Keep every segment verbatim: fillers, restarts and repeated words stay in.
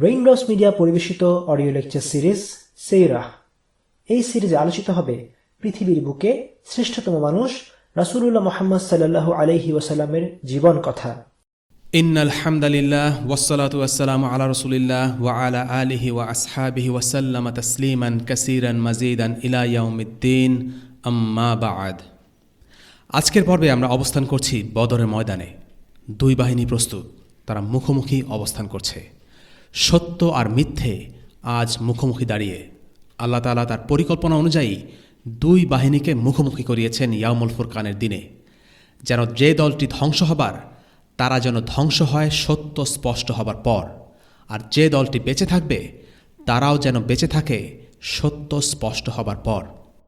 Raindrops media পরিবেশিত audio lecture series সেইরাহ। এই সিরিজে আলোচিত হবে পৃথিবীর বুকে শ্রেষ্ঠতম মানুষ রাসূলুল্লাহ মুহাম্মদ সাল্লাল্লাহু আলাইহি ওয়াসাল্লামের জীবন কথা। ইন্নাল হামদালিল্লাহ ওয়াসসালাতু ওয়াসসালামু আলা রাসূলিল্লাহ ওয়া আলা আলিহি ওয়া আসহাবিহি ওয়া সাল্লামা তাসলিমান কাসীরান মাজিদান ইলা ইয়াউমিদ্দিন, আম্মা বা'দ। আজকের পর্বে আমরা অবস্থান করছি বদরের ময়দানে। দুই বাহিনী প্রস্তুত, তারা মুখোমুখি অবস্থান করছে। সত্য আর মিথ্যে আজ মুখোমুখি দাঁড়িয়ে আল্লাহ তাআলা তার পরিকল্পনা অনুযায়ী দুই বাহিনীকে মুখোমুখি করিয়েছেন ইয়াউমুল ফুরকানের দিনে, যেন যে দলটি ধ্বংস হবার তারা যেন ধ্বংস হয় সত্য স্পষ্ট হবার পর, আর যে দলটি বেঁচে থাকবে তারাও যেন বেঁচে থাকে সত্য স্পষ্ট হবার পর।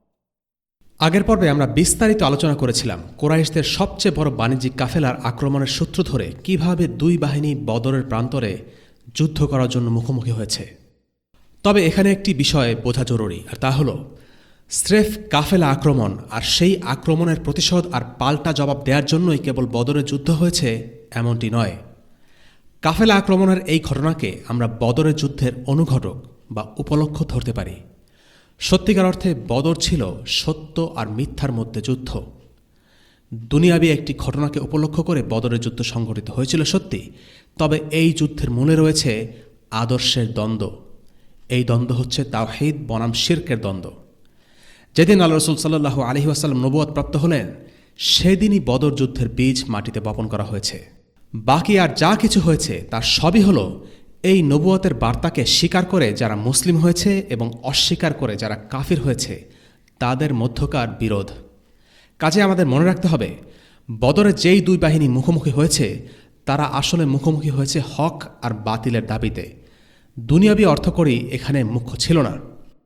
আগের পর্বে আমরা বিস্তারিত আলোচনা করেছিলাম কুরাইশদের সবচেয়ে বড় বাণিজ্যিক কাফেলার আক্রমণের সূত্র ধরে কিভাবে দুই বাহিনী বদরের প্রান্তরে যুদ্ধ করার জন্য মুখোমুখি হয়েছে। তবে এখানে একটি বিষয় বোঝা জরুরি, আর তা হল স্রেফ কাফেলা আক্রমণ আর সেই আক্রমণের প্রতিশোধ আর পাল্টা জবাব দেওয়ার জন্যই কেবল বদরের যুদ্ধ হয়েছে এমনটি নয়। কাফেলা আক্রমণের এই ঘটনাকে আমরা বদরের যুদ্ধের অনুঘটক বা উপলক্ষ্য ধরতে পারি। সত্যিকার অর্থে বদর ছিল সত্য আর মিথ্যার মধ্যে যুদ্ধ। দুনিয়াবী একটি ঘটনাকে উপলক্ষ্য করে বদরের যুদ্ধ সংঘটিত হয়েছিল সত্যি, তবে এই যুদ্ধের মূলে রয়েছে আদর্শের দ্বন্দ্ব। এই দ্বন্দ্ব হচ্ছে তাওহীদ বনাম শিরকের দ্বন্দ্ব। যেদিন আল্লাহ রাসূল সাল্লাল্লাহু আলাইহি ওয়াসাল্লাম নবুয়ত প্রাপ্ত হলেন, সেদিনই বদর যুদ্ধের বীজ মাটিতে বপন করা হয়েছে। বাকি আর যা কিছু হয়েছে তার সবই হল এই নবুয়তের বার্তাকে স্বীকার করে যারা মুসলিম হয়েছে এবং অস্বীকার করে যারা কাফির হয়েছে তাদের মধ্যকার বিরোধ। কাজে আমাদের মনে রাখতে হবে, বদরে যেই দুই বাহিনী মুখোমুখি হয়েছে তারা আসলে মুখোমুখি হয়েছে হক আর বাতিলের দাবিতে। দুনিয়াবী অর্থকড়ি এখানে মুখ্য ছিল না।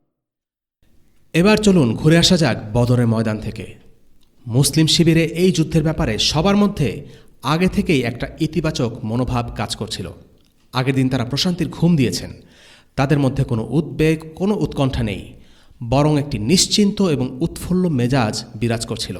এবার চলুন ঘুরে আসা যাক বদরের ময়দান থেকে। মুসলিম শিবিরে এই যুদ্ধের ব্যাপারে সবার মধ্যে আগে থেকেই একটা ইতিবাচক মনোভাব কাজ করছিল। আগের দিন তারা প্রশান্তির ঘুম দিয়েছেন। তাদের মধ্যে কোনো উদ্বেগ, কোনো উৎকণ্ঠা নেই, বরং একটি নিশ্চিন্ত এবং উৎফুল্ল মেজাজ বিরাজ করছিল।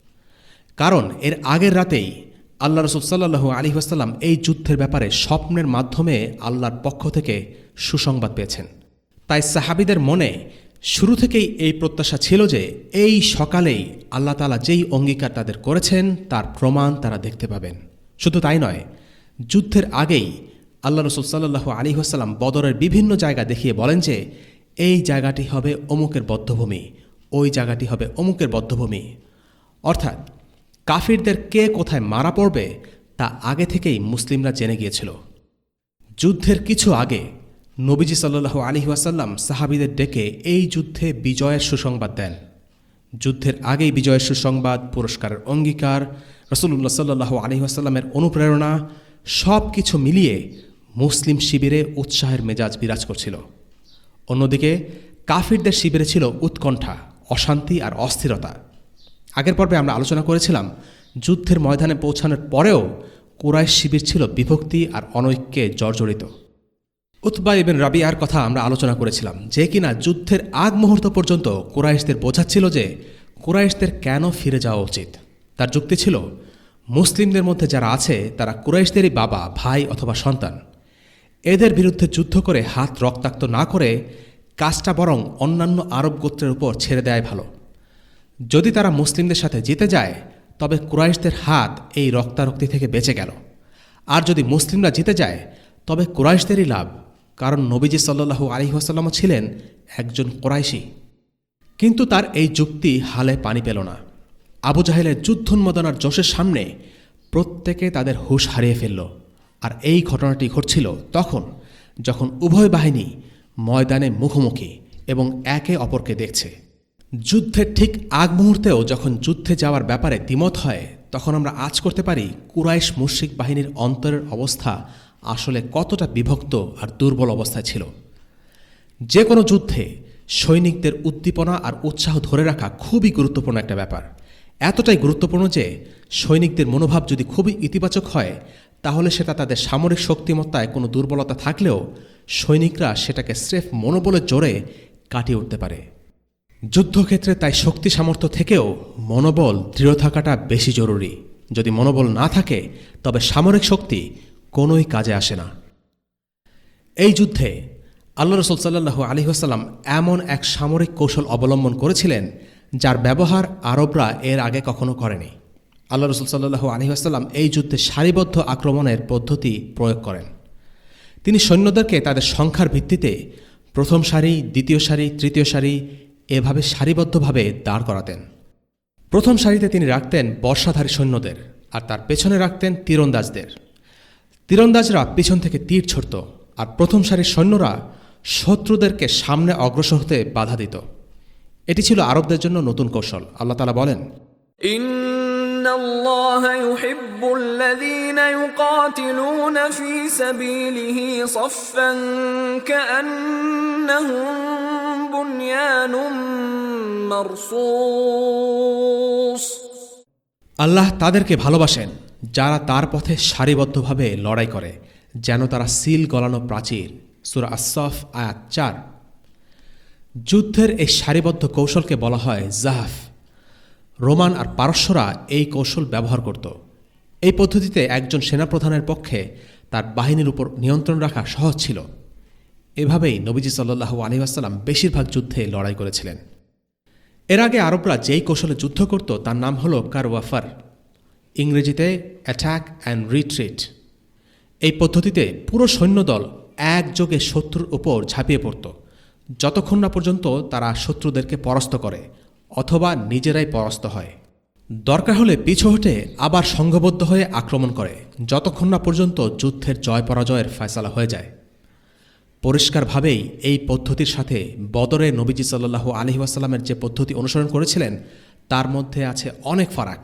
কারণ এর আগের রাতেই আল্লাহ রাসূল সাল্লাল্লাহু আলাইহি ওয়াসাল্লাম এই যুদ্ধের ব্যাপারে স্বপ্নের মাধ্যমে আল্লাহর পক্ষ থেকে সুসংবাদ পেয়েছেন। তাই সাহাবীদের মনে শুরু থেকেই এই প্রত্যাশা ছিল যে এই সকালেই আল্লাহ তাআলা যেই অঙ্গীকার তাদের করেছেন তার প্রমাণ তারা দেখতে পাবেন। শুধু তাই নয়, যুদ্ধের আগেই আল্লাহ রাসূল সাল্লাল্লাহু আলাইহি ওয়াসাল্লাম বদরের বিভিন্ন জায়গা দেখিয়ে বলেন যে এই জায়গাটি হবে অমুকের বধ্যভূমি, ওই জায়গাটি হবে অমুকের বধ্যভূমি। অর্থাৎ কাফিরদের কে কোথায় মারা পড়বে তা আগে থেকেই মুসলিমরা জেনে গিয়েছিল। যুদ্ধের কিছু আগে নবীজি সাল্লাল্লাহু আলাইহি ওয়াসাল্লাম সাহাবীদের ডেকে এই যুদ্ধে বিজয়ের সুসংবাদ দেন। যুদ্ধের আগেই বিজয়ের সুসংবাদ, পুরস্কারের অঙ্গীকার, রাসূলুল্লাহ সাল্লাল্লাহু আলাইহি ওয়াসাল্লামের অনুপ্রেরণা সব কিছু মিলিয়ে মুসলিম শিবিরে উৎসাহের মেজাজ বিরাজ করছিল। অন্যদিকে কাফিরদের শিবিরে ছিল উৎকণ্ঠা, অশান্তি আর অস্থিরতা। আগের পর্বে আমরা আলোচনা করেছিলাম যুদ্ধের ময়দানে পৌঁছানোর পরেও কুরাইশ শিবির ছিল বিভক্তি আর অনৈক্যে জর্জরিত। উতবা ইবনে রাবিয়ার কথা আমরা আলোচনা করেছিলাম, যে কিনা যুদ্ধের আগ মুহূর্ত পর্যন্ত কুরাইশদের বোঝাচ্ছিল যে কুরাইশদের কেন ফিরে যাওয়া উচিত। তার যুক্তি ছিল, মুসলিমদের মধ্যে যারা আছে তারা কুরাইশদেরই বাবা, ভাই অথবা সন্তান। এদের বিরুদ্ধে যুদ্ধ করে হাত রক্তাক্ত না করে কাজটা বরং অন্যান্য আরব গোত্রের উপর ছেড়ে দেয় ভালো। যদি তারা মুসলিমদের সাথে জিতে যায় তবে কুরাইশদের হাত এই রক্তারক্তি থেকে বেঁচে গেল, আর যদি মুসলিমরা জিতে যায় তবে কুরাইশদেরই লাভ, কারণ নবীজি সাল্লাল্লাহু আলাইহি ওয়াসাল্লাম ছিলেন একজন কুরাইশি। কিন্তু তার এই যুক্তি হালে পানি পেল না। আবু জাহেলের যুদ্ধোন্মাদনার জোশের সামনে প্রত্যেকে তাদের হুঁশ হারিয়ে ফেলল। আর এই ঘটনাটি ঘটছিল তখন যখন উভয় বাহিনী ময়দানে মুখোমুখি এবং একে অপরকে দেখছে। যুদ্ধের ঠিক আগ মুহূর্তেও যখন যুদ্ধে যাওয়ার ব্যাপারে দ্বিমত হয়, তখন আমরা আঁচ করতে পারি কুরাইশ মুশরিক বাহিনীর অন্তরের অবস্থা আসলে কতটা বিভক্ত আর দুর্বল অবস্থায় ছিল। যে কোনো যুদ্ধে সৈনিকদের উদ্দীপনা আর উৎসাহ ধরে রাখা খুবই গুরুত্বপূর্ণ একটা ব্যাপার। এতটাই গুরুত্বপূর্ণ যে সৈনিকদের মনোভাব যদি খুবই ইতিবাচক হয় তাহলে সেটা তাদের সামরিক শক্তিমত্তায় কোনো দুর্বলতা থাকলেও সৈনিকরা সেটাকে স্রেফ মনোবলের জোরে কাটিয়ে উঠতে পারে। যুদ্ধক্ষেত্রে তাই শক্তি সামর্থ্য থেকেও মনোবল দৃঢ় থাকাটা বেশি জরুরি। যদি মনোবল না থাকে তবে সামরিক শক্তি কোনোই কাজে আসে না। এই যুদ্ধে আল্লাহ রসুল সাল্লাল্লাহু আলাইহি ওয়াসাল্লাম এমন এক সামরিক কৌশল অবলম্বন করেছিলেন যার ব্যবহার আরবরা এর আগে কখনো করেনি। আল্লাহ রসুল সাল্লাল্লাহু আলাইহি ওয়াসাল্লাম এই যুদ্ধে সারিবদ্ধ আক্রমণের পদ্ধতি প্রয়োগ করেন। তিনি সৈন্যদেরকে তাদের সংখ্যার ভিত্তিতে প্রথম সারি, দ্বিতীয় সারি, তৃতীয় সারি এভাবে সারিবদ্ধভাবে দাঁড় করাতেন। প্রথম সারিতে তিনি রাখতেন বর্ষাধারী সৈন্যদের, আর তার পেছনে রাখতেন তীরন্দাজদের। তীরন্দাজরা পিছন থেকে তীর ছুড়ত, আর প্রথম সারির সৈন্যরা শত্রুদেরকে সামনে অগ্রসর হতে বাধা দিত। এটি ছিল আরবদের জন্য নতুন কৌশল। আল্লাহ তাআলা বলেন, ইন্নাল্লাহা ইউহিব্বুল্লাযীনা ইউকাতিলুনা ফী সাবীলিহি সাফফান কাআন্নাহুম বুনয়ানুম মারসুস। আল্লাহ তাদেরকে ভালোবাসেন যারা তার পথে সারিবদ্ধভাবে লড়াই করে, যেন তারা সিল গলানো প্রাচীর। সূরা আস-সাফ আয়াত চার। যুদ্ধের এই সারিবদ্ধ কৌশলকে বলা হয় জাহফ। রোমান আর পারস্যরা এই কৌশল ব্যবহার করত। এই পদ্ধতিতে একজন সেনাপ্রধানের পক্ষে তার বাহিনীর উপর নিয়ন্ত্রণ রাখা সহজ ছিল। এভাবেই নবীজি সাল্লাল্লাহু আলাইহি ওয়াসাল্লাম বেশিরভাগ যুদ্ধে লড়াই করেছিলেন। এর আগে আরবরা যেই কৌশলে যুদ্ধ করত তার নাম হল কারওয়াফার, ইংরেজিতে অ্যাটাক অ্যান্ড রিট্রিট। এই পদ্ধতিতে পুরো সৈন্যদল একযোগে শত্রুর উপর ঝাঁপিয়ে পড়ত, যতক্ষণ না পর্যন্ত তারা শত্রুদেরকে পরাস্ত করে অথবা নিজেরাই পরাস্ত হয়। দরকার হলে পিছু হটে আবার সংঘবদ্ধ হয়ে আক্রমণ করে, যতক্ষণ না পর্যন্ত যুদ্ধের জয় পরাজয়ের ফয়সালা হয়ে যায়। পরিষ্কারভাবেই এই পদ্ধতির সাথে বদরে নবীজি সাল্লাল্লাহু আলাইহি ওয়াসাল্লামের যে পদ্ধতি অনুসরণ করেছিলেন তার মধ্যে আছে অনেক ফারাক।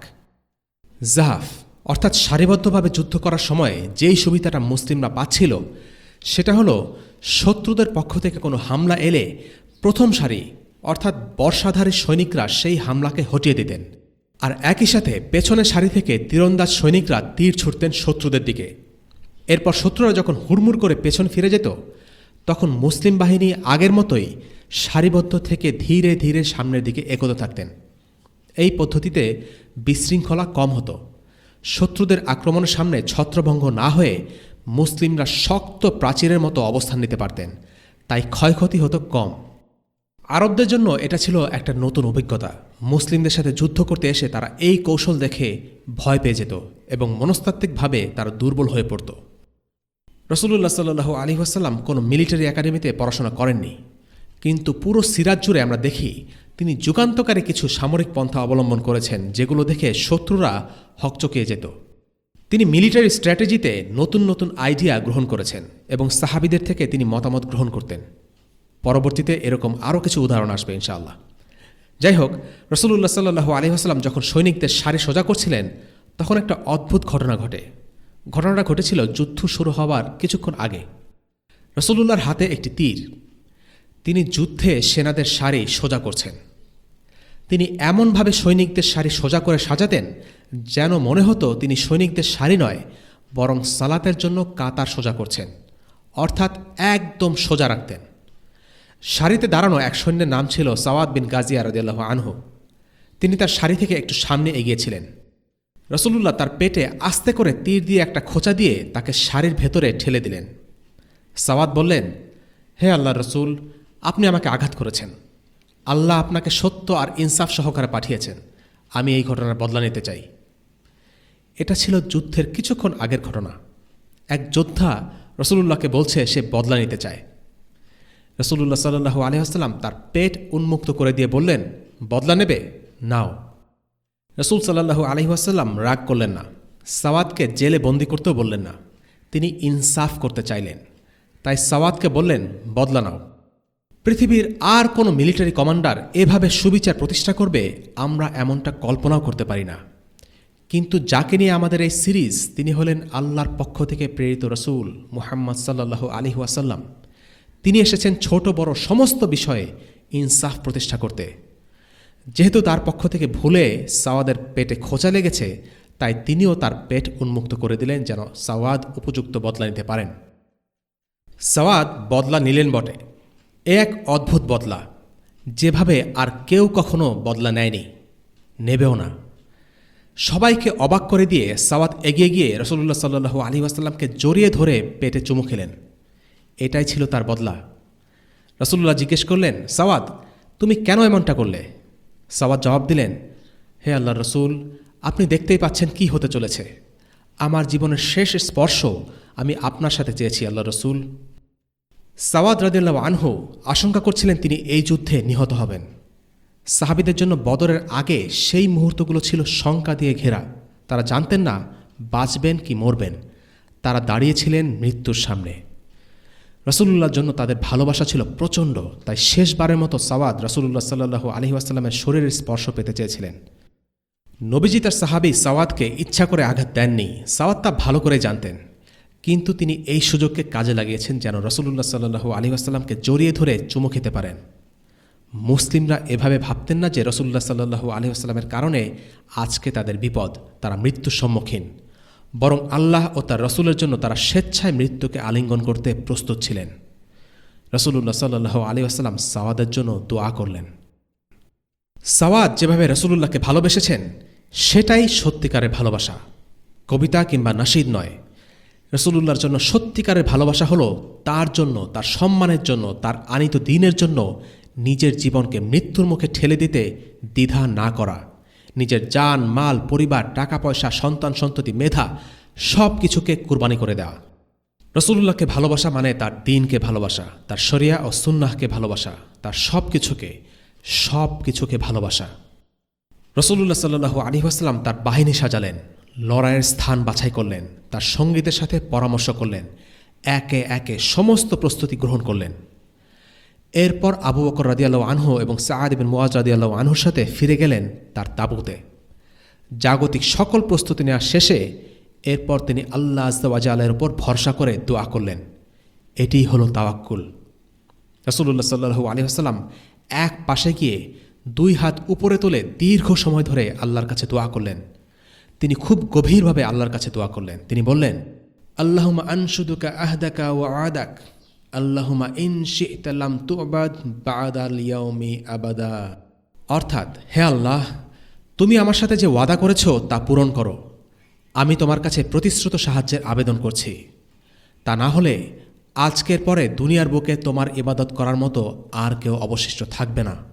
জাহফ অর্থাৎ সারিবদ্ধভাবে যুদ্ধ করার সময় যেই সুবিধাটা মুসলিমরা পাচ্ছিল সেটা হলো শত্রুদের পক্ষ থেকে কোনো হামলা এলে প্রথম সারি অর্থাৎ বর্ষাধারী সৈনিকরা সেই হামলাকে হটিয়ে দিতেন, আর একই সাথে পেছনের সারি থেকে তীরন্দাজ সৈনিকরা তীর ছুড়তেন শত্রুদের দিকে। এরপর শত্রুরা যখন হুড়মুড় করে পেছন ফিরে যেত তখন মুসলিম বাহিনী আগের মতোই সারিবদ্ধ থেকে ধীরে ধীরে সামনের দিকে এগোতে থাকতেন। এই পদ্ধতিতে বিশৃঙ্খলা কম হতো। শত্রুদের আক্রমণের সামনে ছত্রভঙ্গ না হয়ে মুসলিমরা শক্ত প্রাচীরের মতো অবস্থান নিতে পারতেন, তাই ক্ষয়ক্ষতি হতো কম। আরবদের জন্য এটা ছিল একটা নতুন অভিজ্ঞতা। মুসলিমদের সাথে যুদ্ধ করতে এসে তারা এই কৌশল দেখে ভয় পেয়ে যেত এবং মনস্তাত্ত্বিকভাবে তারা দুর্বল হয়ে পড়ত। রাসূলুল্লাহ সাল্লাল্লাহু আলাইহি ওয়াসাল্লাম কোনো মিলিটারি একাডেমিতে পড়াশোনা করেননি, কিন্তু পুরো সিরাত জুড়ে আমরা দেখি তিনি যুগান্তকারী কিছু সামরিক পন্থা অবলম্বন করেছেন, যেগুলো দেখে শত্রুরা হকচকিয়ে যেত। তিনি মিলিটারি স্ট্র্যাটেজিতে নতুন নতুন আইডিয়া গ্রহণ করেছেন এবং সাহাবীদের থেকে তিনি মতামত গ্রহণ করতেন। পরবর্তীতে এরকম আরও কিছু উদাহরণ আসবে ইনশাআল্লাহ। যাই হোক, রাসূলুল্লাহ সাল্লাল্লাহু আলাইহি ওয়াসাল্লাম যখন সৈনিকদের সারি সোজা করছিলেন তখন একটা অদ্ভুত ঘটনা ঘটে। ঘটনাটা ঘটেছিল যুদ্ধ শুরু হওয়ার কিছুক্ষণ আগে। রাসূলুল্লাহর হাতে একটি তীর। তিনি যুদ্ধে সেনাদের সারি সোজা করছেন। তিনি এমনভাবে সৈনিকদের সারি সোজা করে সাজাতেন যেন মনে হতো তিনি সৈনিকদের সারি নয় বরং সালাতের জন্য কাতার সোজা করছেন, অর্থাৎ একদম সোজা রাখতেন। সারিতে দাঁড়ানো এক সৈন্যের নাম ছিল সাওয়াদ বিন গাজিয়া রাদিয়াল্লাহু আনহু। তিনি তার সারি থেকে একটু সামনে এগিয়েছিলেন। রাসূলুল্লাহ তার পেটে আস্তে করে তীর দিয়ে একটা খোঁচা দিয়ে তাকে সারির ভেতরে ঠেলে দিলেন। সাওয়াদ বললেন, হে আল্লাহর রাসূল, আপনি আমাকে আঘাত করেছেন। আল্লাহ আপনাকে সত্য আর ইনসাফ সহকারে পাঠিয়েছেন। আমি এই ঘটনার বদলা নিতে চাই। এটা ছিল যুদ্ধের কিছুক্ষণ আগের ঘটনা। এক যোদ্ধা রাসূলুল্লাহকে বলছে সে বদলা নিতে চায়। রাসূলুল্লাহ সাল্লাল্লাহু আলাইহি ওয়াসাল্লাম তার পেট উন্মুক্ত করে দিয়ে বললেন, বদলা নেবে? নাও। রাসূল সাল্লাল্লাহু আলাইহি ওয়াসাল্লাম রাগ করলেন না, সাওয়াদকে জেলে বন্দী করতেও বললেন না। তিনি ইনসাফ করতে চাইলেন, তাই সাওয়াদকে বললেন, বদলা নাও। পৃথিবীর আর কোনো মিলিটারি কমান্ডার এভাবে সুবিচার প্রতিষ্ঠা করবে আমরা এমনটা কল্পনাও করতে পারি না। কিন্তু যাকে নিয়ে আমাদের এই সিরিজ, তিনি হলেন আল্লাহর পক্ষ থেকে প্রেরিত রাসূল মুহাম্মদ সাল্লাল্লাহু আলাইহি ওয়াসাল্লাম। তিনি এসেছেন ছোট বড় সমস্ত বিষয়ে ইনসাফ প্রতিষ্ঠা করতে। যেহেতু তার পক্ষ থেকে ভুলে সাওয়াদের পেটে খোঁচা লেগেছে, তাই তিনিও তার পেট উন্মুক্ত করে দিলেন যেন সাওয়াদ উপযুক্ত বদলা নিতে পারেন। সাওয়াদ বদলা নিলেন বটে, এ এক অদ্ভুত বদলা, যেভাবে আর কেউ কখনো বদলা নেয়নি, নেবেও না। সবাইকে অবাক করে দিয়ে সাওয়াদ এগিয়ে গিয়ে রাসূলুল্লাহ সাল্লাল্লাহু আলাইহি ওয়াসাল্লামকে জড়িয়ে ধরে পেটে চুমু খেলেন। এটাই ছিল তার বদলা। রাসূলুল্লাহ জিজ্ঞেস করলেন, সাওয়াদ, তুমি কেন এমনটা করলে? সাওয়াদ জবাব দিলেন, হে আল্লাহর রসুল, আপনি দেখতেই পাচ্ছেন কি হতে চলেছে। আমার জীবনের শেষ স্পর্শ আমি আপনার সাথে চেয়েছি আল্লাহর রসুল। সাওয়াদ রাদিয়াল্লাহু আনহু আশঙ্কা করছিলেন তিনি এই যুদ্ধে নিহত হবেন। সাহাবীদের জন্য বদরের আগে সেই মুহূর্তগুলো ছিল শঙ্কা দিয়ে ঘেরা। তারা জানতেন না বাঁচবেন কি মরবেন। তারা দাঁড়িয়েছিলেন মৃত্যুর সামনে। রাসূলুল্লাহর জন্য তাদের ভালোবাসা ছিল প্রচণ্ড, তাই শেষবারের মতো সাওয়াদ রাসূলুল্লাহ সাল্লাল্লাহু আলাইহি ওয়াসাল্লামের শরীরের স্পর্শ পেতে চেয়েছিলেন। নবীজি তার সাহাবী সাওয়াদকে ইচ্ছা করে আঘাত দেননি, সাওয়াদ তা ভালো করে জানতেন। কিন্তু তিনি এই সুযোগকে কাজে লাগিয়েছেন যেন রাসূলুল্লাহ সাল্লাল্লাহু আলাইহি ওয়াসাল্লামকে জড়িয়ে ধরে চুমু খেতে পারেন। মুসলিমরা এভাবে ভাবতেন না যে রাসূলুল্লাহ সাল্লাল্লাহু আলাইহি ওয়াসাল্লামের কারণে আজকে তাদের বিপদ, তারা মৃত্যুর সম্মুখীন। বরং আল্লাহ ও তার রসুলের জন্য তারা স্বেচ্ছায় মৃত্যুকে আলিঙ্গন করতে প্রস্তুত ছিলেন। রাসূলুল্লাহ সাল্লাল্লাহু আলাইহি ওয়াসাল্লাম সাওয়াদের জন্য দোয়া করলেন। সাওয়াদ যেভাবে রাসূলুল্লাহকে ভালোবেসেছেন সেটাই সত্যিকারের ভালোবাসা, কবিতা কিংবা নাশিদ নয়। রাসূলুল্লাহর জন্য সত্যিকারের ভালোবাসা হলো তার জন্য, তার সম্মানের জন্য, তার আনিত দ্বীনের জন্য নিজের জীবনকে মৃত্যুর মুখে ঠেলে দিতে দ্বিধা না করা, নিজের জান, মাল, পরিবার, টাকা পয়সা, সন্তান সন্ততি, মেধা সব কিছুকে কুরবানি করে দেওয়া। রাসূলুল্লাহকে ভালোবাসা মানে তার দ্বীনকে ভালোবাসা, তার শরিয়া ও সুন্নাহকে ভালোবাসা, তার সব কিছুকে সব কিছুকে ভালোবাসা। রাসূলুল্লাহ সাল্লাল্লাহু আলাইহি ওয়াসাল্লাম তার বাহিনী সাজালেন, লড়াইয়ের স্থান বাছাই করলেন, তার সঙ্গীদের সাথে পরামর্শ করলেন, একে একে সমস্ত প্রস্তুতি গ্রহণ করলেন। এরপর আবু বকর রাদিয়াল্লাহু আনহু এবং সাআদ ইবনে মুআয রাদিয়াল্লাহু আনহুর সাথে ফিরে গেলেন তার তাঁবুতে। জাগতিক সকল প্রস্তুতি নেওয়া শেষে এরপর তিনি আল্লাহ আযজা ওয়া জাল্লার উপর ভরসা করে দোয়া করলেন। এটিই হলো তাওয়াক্কুল। রাসূলুল্লাহ সাল্লাল্লাহু আলাইহি ওয়াসাল্লাম এক পাশে গিয়ে দুই হাত উপরে তুলে দীর্ঘ সময় ধরে আল্লাহর কাছে দোয়া করলেন। তিনি খুব গভীরভাবে আল্লাহর কাছে দোয়া করলেন। তিনি বললেন, আল্লাহুম্মা আনশুদুকা আহদাকা ওয়া আদাক, আল্লাহুম্মা ইন শি'তা লাম তু'বাদ বা'দাল ইয়াউমি আবাদা। অর্থাৎ, হে আল্লাহ, তুমি আমার সাথে যে ওয়াদা করেছ তা পূরণ করো। আমি তোমার কাছে প্রতিশ্রুত সাহায্যের আবেদন করছি। তা না হলে আজকের পরে দুনিয়ার বুকে তোমার ইবাদত করার মতো আর কেউ অবশিষ্ট থাকবে না।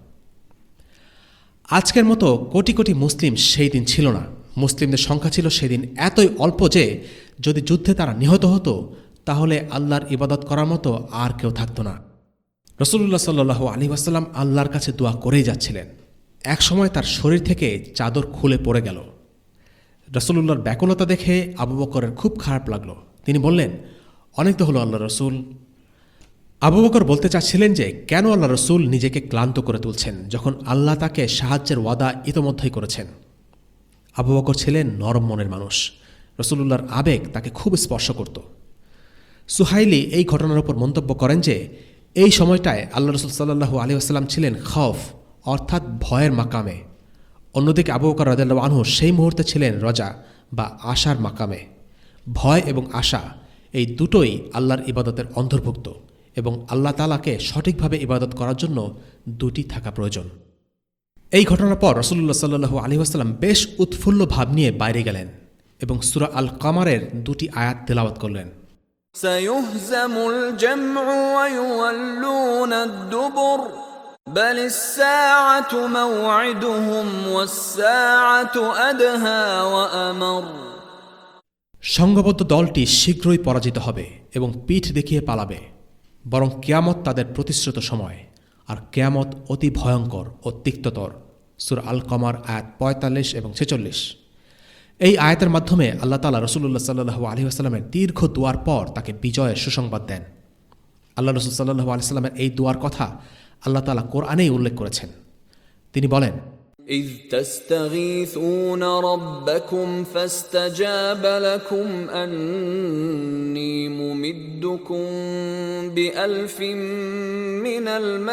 আজকের মতো কোটি কোটি মুসলিম সেই দিন ছিল না। মুসলিমদের সংখ্যা ছিল সেদিন এতই অল্প যে যদি যুদ্ধে তারা নিহত হতো তাহলে আল্লাহর ইবাদত করার মতো আর কেউ থাকতো না। রাসূলুল্লাহ সাল্লাল্লাহু আলাইহি ওয়াসাল্লাম আল্লাহর কাছে দোয়া করেই যাচ্ছিলেন। এক সময় তার শরীর থেকে চাদর খুলে পড়ে গেল। রাসূলুল্লাহর ব্যাকুলতা দেখে আবু বকরের খুব খারাপ লাগলো। তিনি বললেন, অনেক তো হলো আল্লাহ রসুল। আবু বকর বলতে চাচ্ছিলেন যে কেন আল্লাহ রসুল নিজেকে ক্লান্ত করে তুলছেন যখন আল্লাহ তাকে সাহায্যের ওয়াদা ইতোমধ্যেই করেছেন। আবু বকর ছিলেন নরম মনের মানুষ। রাসূলুল্লাহর আবেগ তাকে খুব স্পর্শ করত। সুহাইলি এই ঘটনার উপর মন্তব্য করেন যে এই সময়টায় আল্লাহ রসুল সাল্লাল্লাহু আলাইহি ওয়াসাল্লাম ছিলেন খৌফ অর্থাৎ ভয়ের মাকামে। অন্যদিকে আবু বকর রাদিয়াল্লাহু আনহু সেই মুহূর্তে ছিলেন রজা বা আশার মাকামে। ভয় এবং আশা এই দুটোই আল্লাহর ইবাদতের অন্তর্ভুক্ত এবং আল্লাহ তাআলাকে সঠিকভাবে ইবাদত করার জন্য দুটি থাকা প্রয়োজন। এই ঘটনার পর রাসূলুল্লাহ সাল্লাল্লাহু আলাইহি ওয়াসাল্লাম বেশ উৎফুল্ল ভাব নিয়ে বাইরে গেলেন এবং সূরা আল কামারের দুটি আয়াত তেলাওয়াত করলেন। সায়ুহজামুল জামউ ওয়া ইউওয়াল্লুনা আদ-দুবুর বাল আস-সাআতু মাও'ইদুহুম ওয়াস-সাআতু আদহা ওয়া আমর। সংঘবদ্ধ দলটি শীঘ্রই পরাজিত হবে এবং পিঠ দেখিয়ে পালাবে, বরং কিয়ামত তাদের প্রতিশ্রুত সময়, আর কিয়ামত অতি ভয়ঙ্কর ও তিক্ততর। সূরা আল কমার আয়াত পঁয়তাল্লিশ এবং ছেচল্লিশ। এই আয়াতের মাধ্যমে আল্লাহ তাআলা রাসূলুল্লাহ সাল্লাল্লাহু আলাইহি ওয়াসাল্লামের দীর্ঘ দোয়ার পর তাকে বিজয়ের সুসংবাদ দেন। আল্লাহ রাসূল সাল্লাল্লাহু আলাইহি ওয়াসাল্লামের এই দোয়ার কথা আল্লাহ তাআলা কোরআনেই উল্লেখ করেছেন। তিনি বলেন, إذ تستغيثون ربكم فاستجاب لكم أني ممدكم بألف من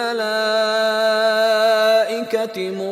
الملائكة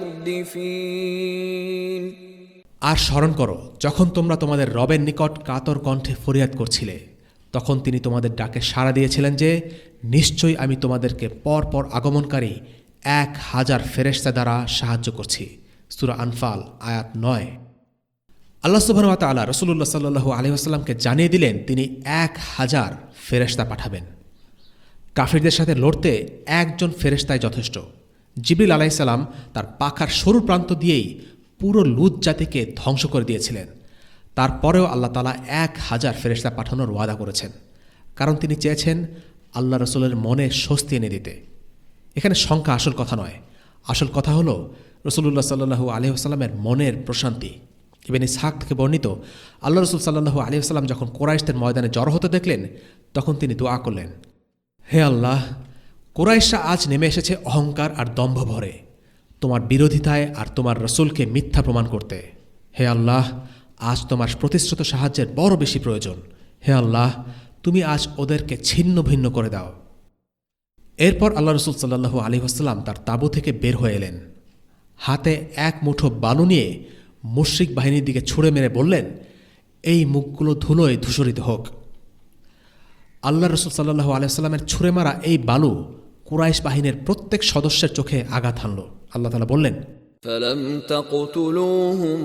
مردفين। আর স্মরণ করো যখন তোমরা তোমাদের রবের নিকট কাতর কণ্ঠে ফরিয়াদ করছিলে, তখন তিনি তোমাদের ডাকে সাড়া দিয়েছিলেন যে নিশ্চয়ই আমি তোমাদেরকে পর পর আগমনকারী এক হাজার ফেরেশতা দ্বারা সাহায্য করছি। সূরা আনফাল আয়াত নয়। আল্লাহ সুবহানাহু ওয়া তাআলা রাসূলুল্লাহ সাল্লাল্লাহু আলাইহি ওয়াসাল্লামকে জানিয়ে দিলেন তিনি এক হাজার ফেরেশতা পাঠাবেন। কাফিরদের সাথে লড়তে একজন ফেরেশতাই যথেষ্ট। জিবরিল আলাইহিসসালাম তার পাখার সরু প্রান্ত দিয়েই পুরো লুত জাতিকে ধ্বংস করে দিয়েছিলেন। তারপরেও আল্লাহ তাআলা এক হাজার ফেরেশতা পাঠানোর ওয়াদা করেছেন, কারণ তিনি চেয়েছেন আল্লাহ রসুলের মনে স্বস্তি এনে দিতে। এখানে সংখ্যা আসল কথা নয়, আসল কথা হলো রসুলুল্লাহ সাল্লাল্লাহু আলাইহি ওয়াসাল্লামের মনের প্রশান্তি। ইবনে ইসহাক থেকে বর্ণিত, আল্লাহ রসুল সাল্লাল্লাহু আলাইহি ওয়াসাল্লাম যখন কোরাইশদের ময়দানে জড়ো হতে দেখলেন, তখন তিনি দোয়া করলেন, হে আল্লাহ, কোরাইশরা আজ নেমে এসেছে অহংকার আর দম্ভ ভরে, তোমার বিরোধিতায় আর তোমার রসুলকে মিথ্যা প্রমাণ করতে। হে আল্লাহ, আজ তোমার প্রতিশ্রুত সাহায্যের বড় বেশি প্রয়োজন। হে আল্লাহ, তুমি আজ ওদেরকে ছিন্ন ভিন্ন করে দাও। এরপর আল্লাহ রসুল সাল্লাল্লাহু আলাইহি ওয়াসাল্লাম তার তাঁবু থেকে বের হয়ে এলেন। হাতে এক মুঠো বালু নিয়ে মুশরিক বাহিনীর দিকে ছুঁড়ে মেরে বললেন, এই মুখগুলো ধুলোয় ধূসরিত হোক। আল্লাহ রসুল সাল্লাল্লাহু আলাইহি ওয়াসাল্লামের ছুঁড়ে মারা এই বালু কুরাইশ বাহিনীর প্রত্যেক সদস্যের চোখে আঘাত হানল। আল্লাহ তাআলা বললেন, فلم تقتلوهم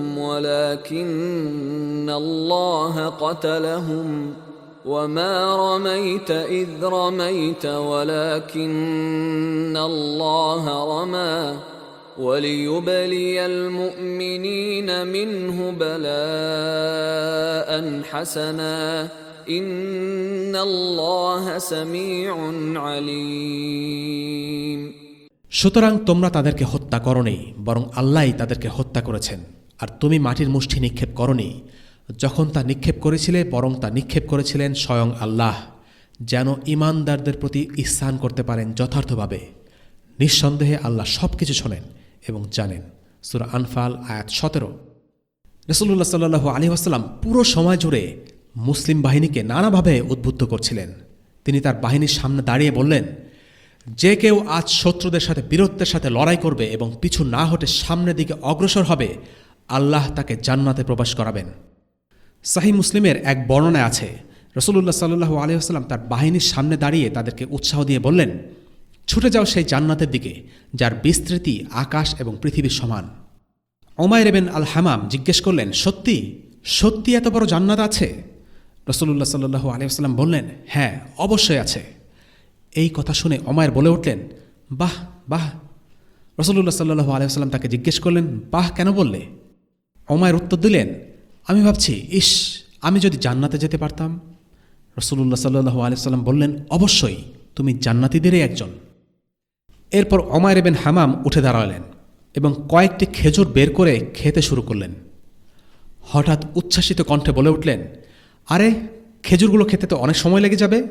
ولكن الله قتلهم وما رميت إذ رميت ولكن الله رمى وليبلي المؤمنين منه بلاء حسنا إن الله سميع عليم। সুতরাং তোমরা তাদেরকে হত্যা করনি, বরং আল্লাহই তাদেরকে হত্যা করেছেন। আর তুমি মাটির মুষ্টি নিক্ষেপ করনি যখন তা নিক্ষেপ করেছিলে, বরং তা নিক্ষেপ করেছিলেন স্বয়ং আল্লাহ, যেন ঈমানদারদের প্রতি ইহসান করতে পারেন যথার্থভাবে। নিঃসন্দেহে আল্লাহ সব কিছু শোনেন এবং জানেন। সূরা আনফাল আয়াত সতেরো। রাসূলুল্লাহ সাল্লাল্লাহু আলাইহি ওয়াসাল্লাম পুরো সময় জুড়ে মুসলিম বাহিনীকে নানাভাবে উদ্বুদ্ধ করছিলেন। তিনি তার বাহিনীর সামনে দাঁড়িয়ে বললেন, যে কেউ আজ শত্রুদের সাথে বীরত্বের সাথে লড়াই করবে এবং পিছু না হটে সামনের দিকে অগ্রসর হবে, আল্লাহ তাকে জান্নাতে প্রবেশ করাবেন। সহিহ মুসলিমের এক বর্ণনায় আছে, রাসূলুল্লাহ সাল্লাল্লাহু আলাইহি ওয়াসাল্লাম তার বাহিনীর সামনে দাঁড়িয়ে তাদেরকে উৎসাহ দিয়ে বললেন, ছুটে যাও সেই জান্নাতের দিকে যার বিস্তৃতি আকাশ এবং পৃথিবীর সমান। উমাইর ইবনে আল হামাম জিজ্ঞেস করলেন, সত্যি সত্যি এত বড় জান্নাত আছে? রাসূলুল্লাহ সাল্লাল্লাহু আলাইহি ওয়াসাল্লাম বললেন, হ্যাঁ, অবশ্যই আছে। এই কথা শুনে উমাইর বলে উঠলেন, বাহ বাহ। রাসূলুল্লাহ সাল্লাল্লাহু আলাইহি ওয়াসাল্লাম তাকে জিজ্ঞেস করলেন, বাহ কেন বললে? উমাইর উত্তর দিলেন, আমি ভাবছি, ইস, আমি যদি জান্নাতে যেতে পারতাম। রাসূলুল্লাহ সাল্লাল্লাহু আলাইহি ওয়াসাল্লাম বললেন, অবশ্যই, তুমি জান্নাতীদেরই একজন। এরপর উমাইর ইবনে হামাম উঠে দাঁড়ালেন এবং কয়েকটি খেজুর বের করে খেতে শুরু করলেন। হঠাৎ উচ্ছ্বাসিত কণ্ঠে বলে উঠলেন, আরে, খেজুরগুলো খেতে তো অনেক সময় লেগে যাবে।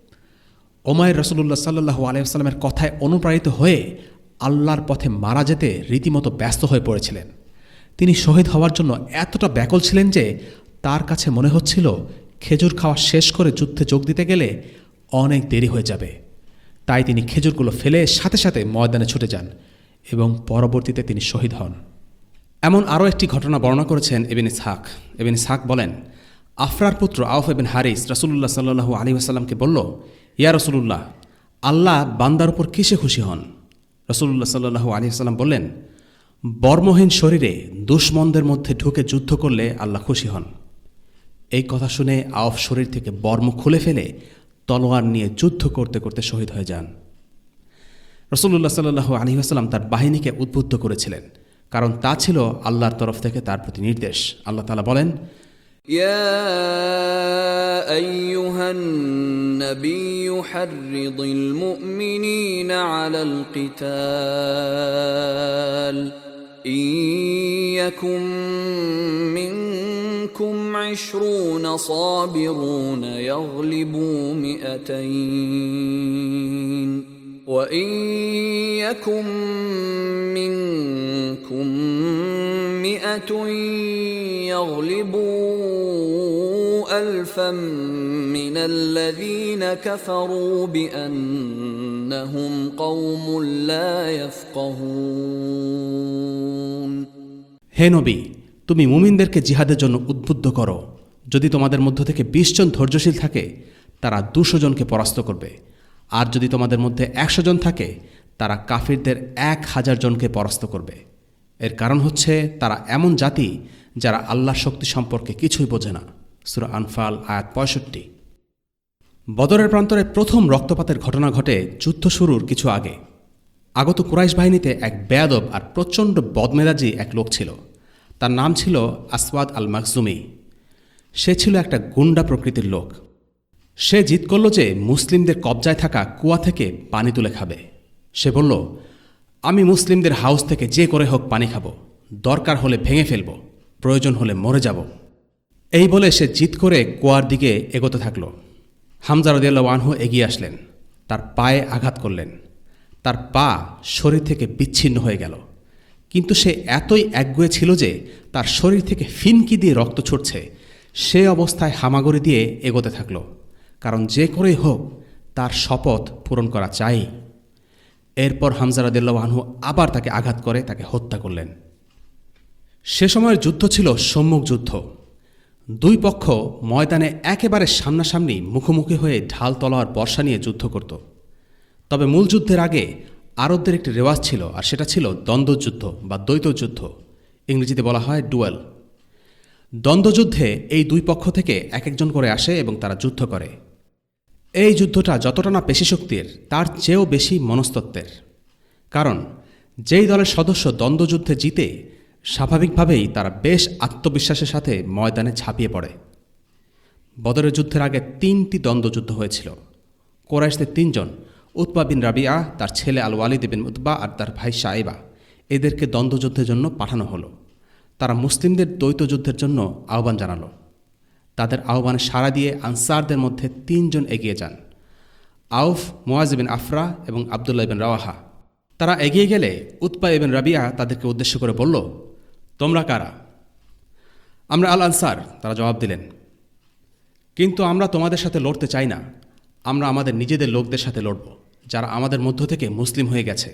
উমাইর রাসূলুল্লাহ সাল্লাল্লাহু আলাইহি ওয়াসাল্লামের কথায় অনুপ্রাণিত হয়ে আল্লাহর পথে মারা যেতে রীতিমতো ব্যস্ত হয়ে পড়েছিলেন। তিনি শহীদ হওয়ার জন্য এতটা ব্যাকুল ছিলেন যে তার কাছে মনে হচ্ছিল খেজুর খাওয়া শেষ করে যুদ্ধে যোগ দিতে গেলে অনেক দেরি হয়ে যাবে। তাই তিনি খেজুরগুলো ফেলে সাথে সাথে ময়দানে ছুটে যান এবং পরবর্তীতে তিনি শহীদ হন। এমন আরও একটি ঘটনা বর্ণনা করেছেন ইবনে ইসহাক। ইবনে ইসহাক বলেন, আফরার পুত্র আউফ ইবনে হারিস রাসূলুল্লাহ সাল্লাল্লাহু আলাইহি ওয়াসাল্লামকে বলল, ইয়া রাসূলুল্লাহ, আল্লাহ বান্দার উপর কিসে খুশি হন? রাসূলুল্লাহ সাল্লাল্লাহু আলাইহি ওয়াসাল্লাম বললেন, বর্মহীন শরীরে দুশমনদের মধ্যে ঢুকে যুদ্ধ করলে আল্লাহ খুশি হন। এই কথা শুনে আউফ শরীর থেকে বর্ম খুলে ফেলে তলোয়ার নিয়ে যুদ্ধ করতে করতে শহীদ হয়ে যান। রাসূলুল্লাহ সাল্লাল্লাহু আলাইহি ওয়াসাল্লাম তার বাহিনীকে উদ্বুদ্ধ করেছিলেন, কারণ তা ছিল আল্লাহর তরফ থেকে তার প্রতি নির্দেশ। আল্লাহ তাআলা বলেন, يا أيها النبي حرض المؤمنين على القتال إن يكن منكم عشرون صابرون يغلبوا مئتين وإن يكن منكم مئة يغلبوا ألفا من الذين كفروا بأنهم قوم لا يفقهون। হে নবী, তুমি মুমিনদেরকে জিহাদের জন্য উদ্বুদ্ধ করো। যদি তোমাদের মধ্য থেকে বিশ জন ধৈর্যশীল থাকে, তারা দুশো জনকে পরাস্ত করবে। আর যদি তোমাদের মধ্যে একশো জন থাকে, তারা কাফিরদের এক হাজার জনকে পরাস্ত করবে। এর কারণ হচ্ছে তারা এমন জাতি যারা আল্লাহর শক্তি সম্পর্কে কিছুই বোঝে না। সূরা আনফাল আয়াত পঁয়ষট্টি। বদরের প্রান্তরে প্রথম রক্তপাতের ঘটনা ঘটে যুদ্ধ শুরুর কিছু আগে। আগত কুরাইশ বাহিনীতে এক বেয়াদব আর প্রচণ্ড বদমেজাজি এক লোক ছিল। তার নাম ছিল আসওয়াদ আল মাখজুমি। সে ছিল একটা গুন্ডা প্রকৃতির লোক। সে জিদ করল যে মুসলিমদের কবজায় থাকা কুয়া থেকে পানি তুলে খাবে। সে বলল, আমি মুসলিমদের হাউস থেকে যে করে হোক পানি খাব, দরকার হলে ভেঙে ফেলব, প্রয়োজন হলে মরে যাব। এই বলে সে জিদ করে কুয়ার দিকে এগোতে থাকল। হামজা রাদিয়াল্লাহু আনহু এগিয়ে আসলেন, তার পায়ে আঘাত করলেন। তার পা শরীর থেকে বিচ্ছিন্ন হয়ে গেল, কিন্তু সে এতই একগুঁয়ে ছিল যে তার শরীর থেকে ফিনকি দিয়ে রক্ত ছুটছে। সে অবস্থায় হামাগুড়ি দিয়ে এগোতে থাকল, কারণ যে করেই হোক তার শপথ পূরণ করা চাই। এরপর হামজা রাদিয়াল্লাহু আনহু আবার তাকে আঘাত করে তাকে হত্যা করলেন। সে সময়ের যুদ্ধ ছিল সম্মুখ যুদ্ধ। দুই পক্ষ ময়দানে একেবারে সামনাসামনি মুখোমুখি হয়ে ঢাল তলোয়ার বর্ষা নিয়ে যুদ্ধ করত। তবে মূল যুদ্ধের আগে আরবদের একটি রেওয়াজ ছিল, আর সেটা ছিল দ্বন্দ্বযুদ্ধ বা দ্বৈত যুদ্ধ। ইংরেজিতে বলা হয় ডুয়েল। দ্বন্দ্বযুদ্ধে এই দুই পক্ষ থেকে এক একজন করে আসে এবং তারা যুদ্ধ করে। এই যুদ্ধটা যতটা না পেশিশক্তির, তার চেয়েও বেশি মনস্তত্ত্বের। কারণ যেই দলের সদস্য দ্বন্দ্বযুদ্ধে জিতে, স্বাভাবিকভাবেই তারা বেশ আত্মবিশ্বাসের সাথে ময়দানে ঝাঁপিয়ে পড়ে। বদরের যুদ্ধের আগে তিনটি দ্বন্দ্বযুদ্ধ হয়েছিল। কোরাইশদের তিনজন, উতবা বিন রাবিয়া, তার ছেলে আল ওয়ালিদ বিন উতবা আর তার ভাই শাইবা, এদেরকে দ্বন্দ্বযুদ্ধের জন্য পাঠানো হলো। তারা মুসলিমদের দ্বৈত যুদ্ধের জন্য আহ্বান জানালো। তাদের আহ্বানে সাড়া দিয়ে আনসারদের মধ্যে তিনজন এগিয়ে যান, আউফ, মুয়াজ বিন আফরা এবং আবদুল্লাহ বিন রাওয়াহা। তারা এগিয়ে গেলে উতবা ইবন রাবিয়া তাদেরকে উদ্দেশ্য করে বলল, তোমরা কারা? আমরা আল আনসার, তারা জবাব দিলেন। কিন্তু আমরা তোমাদের সাথে লড়তে চাই না, আমরা আমাদের নিজেদের লোকদের সাথে লড়ব, যারা আমাদের মধ্য থেকে মুসলিম হয়ে গেছে।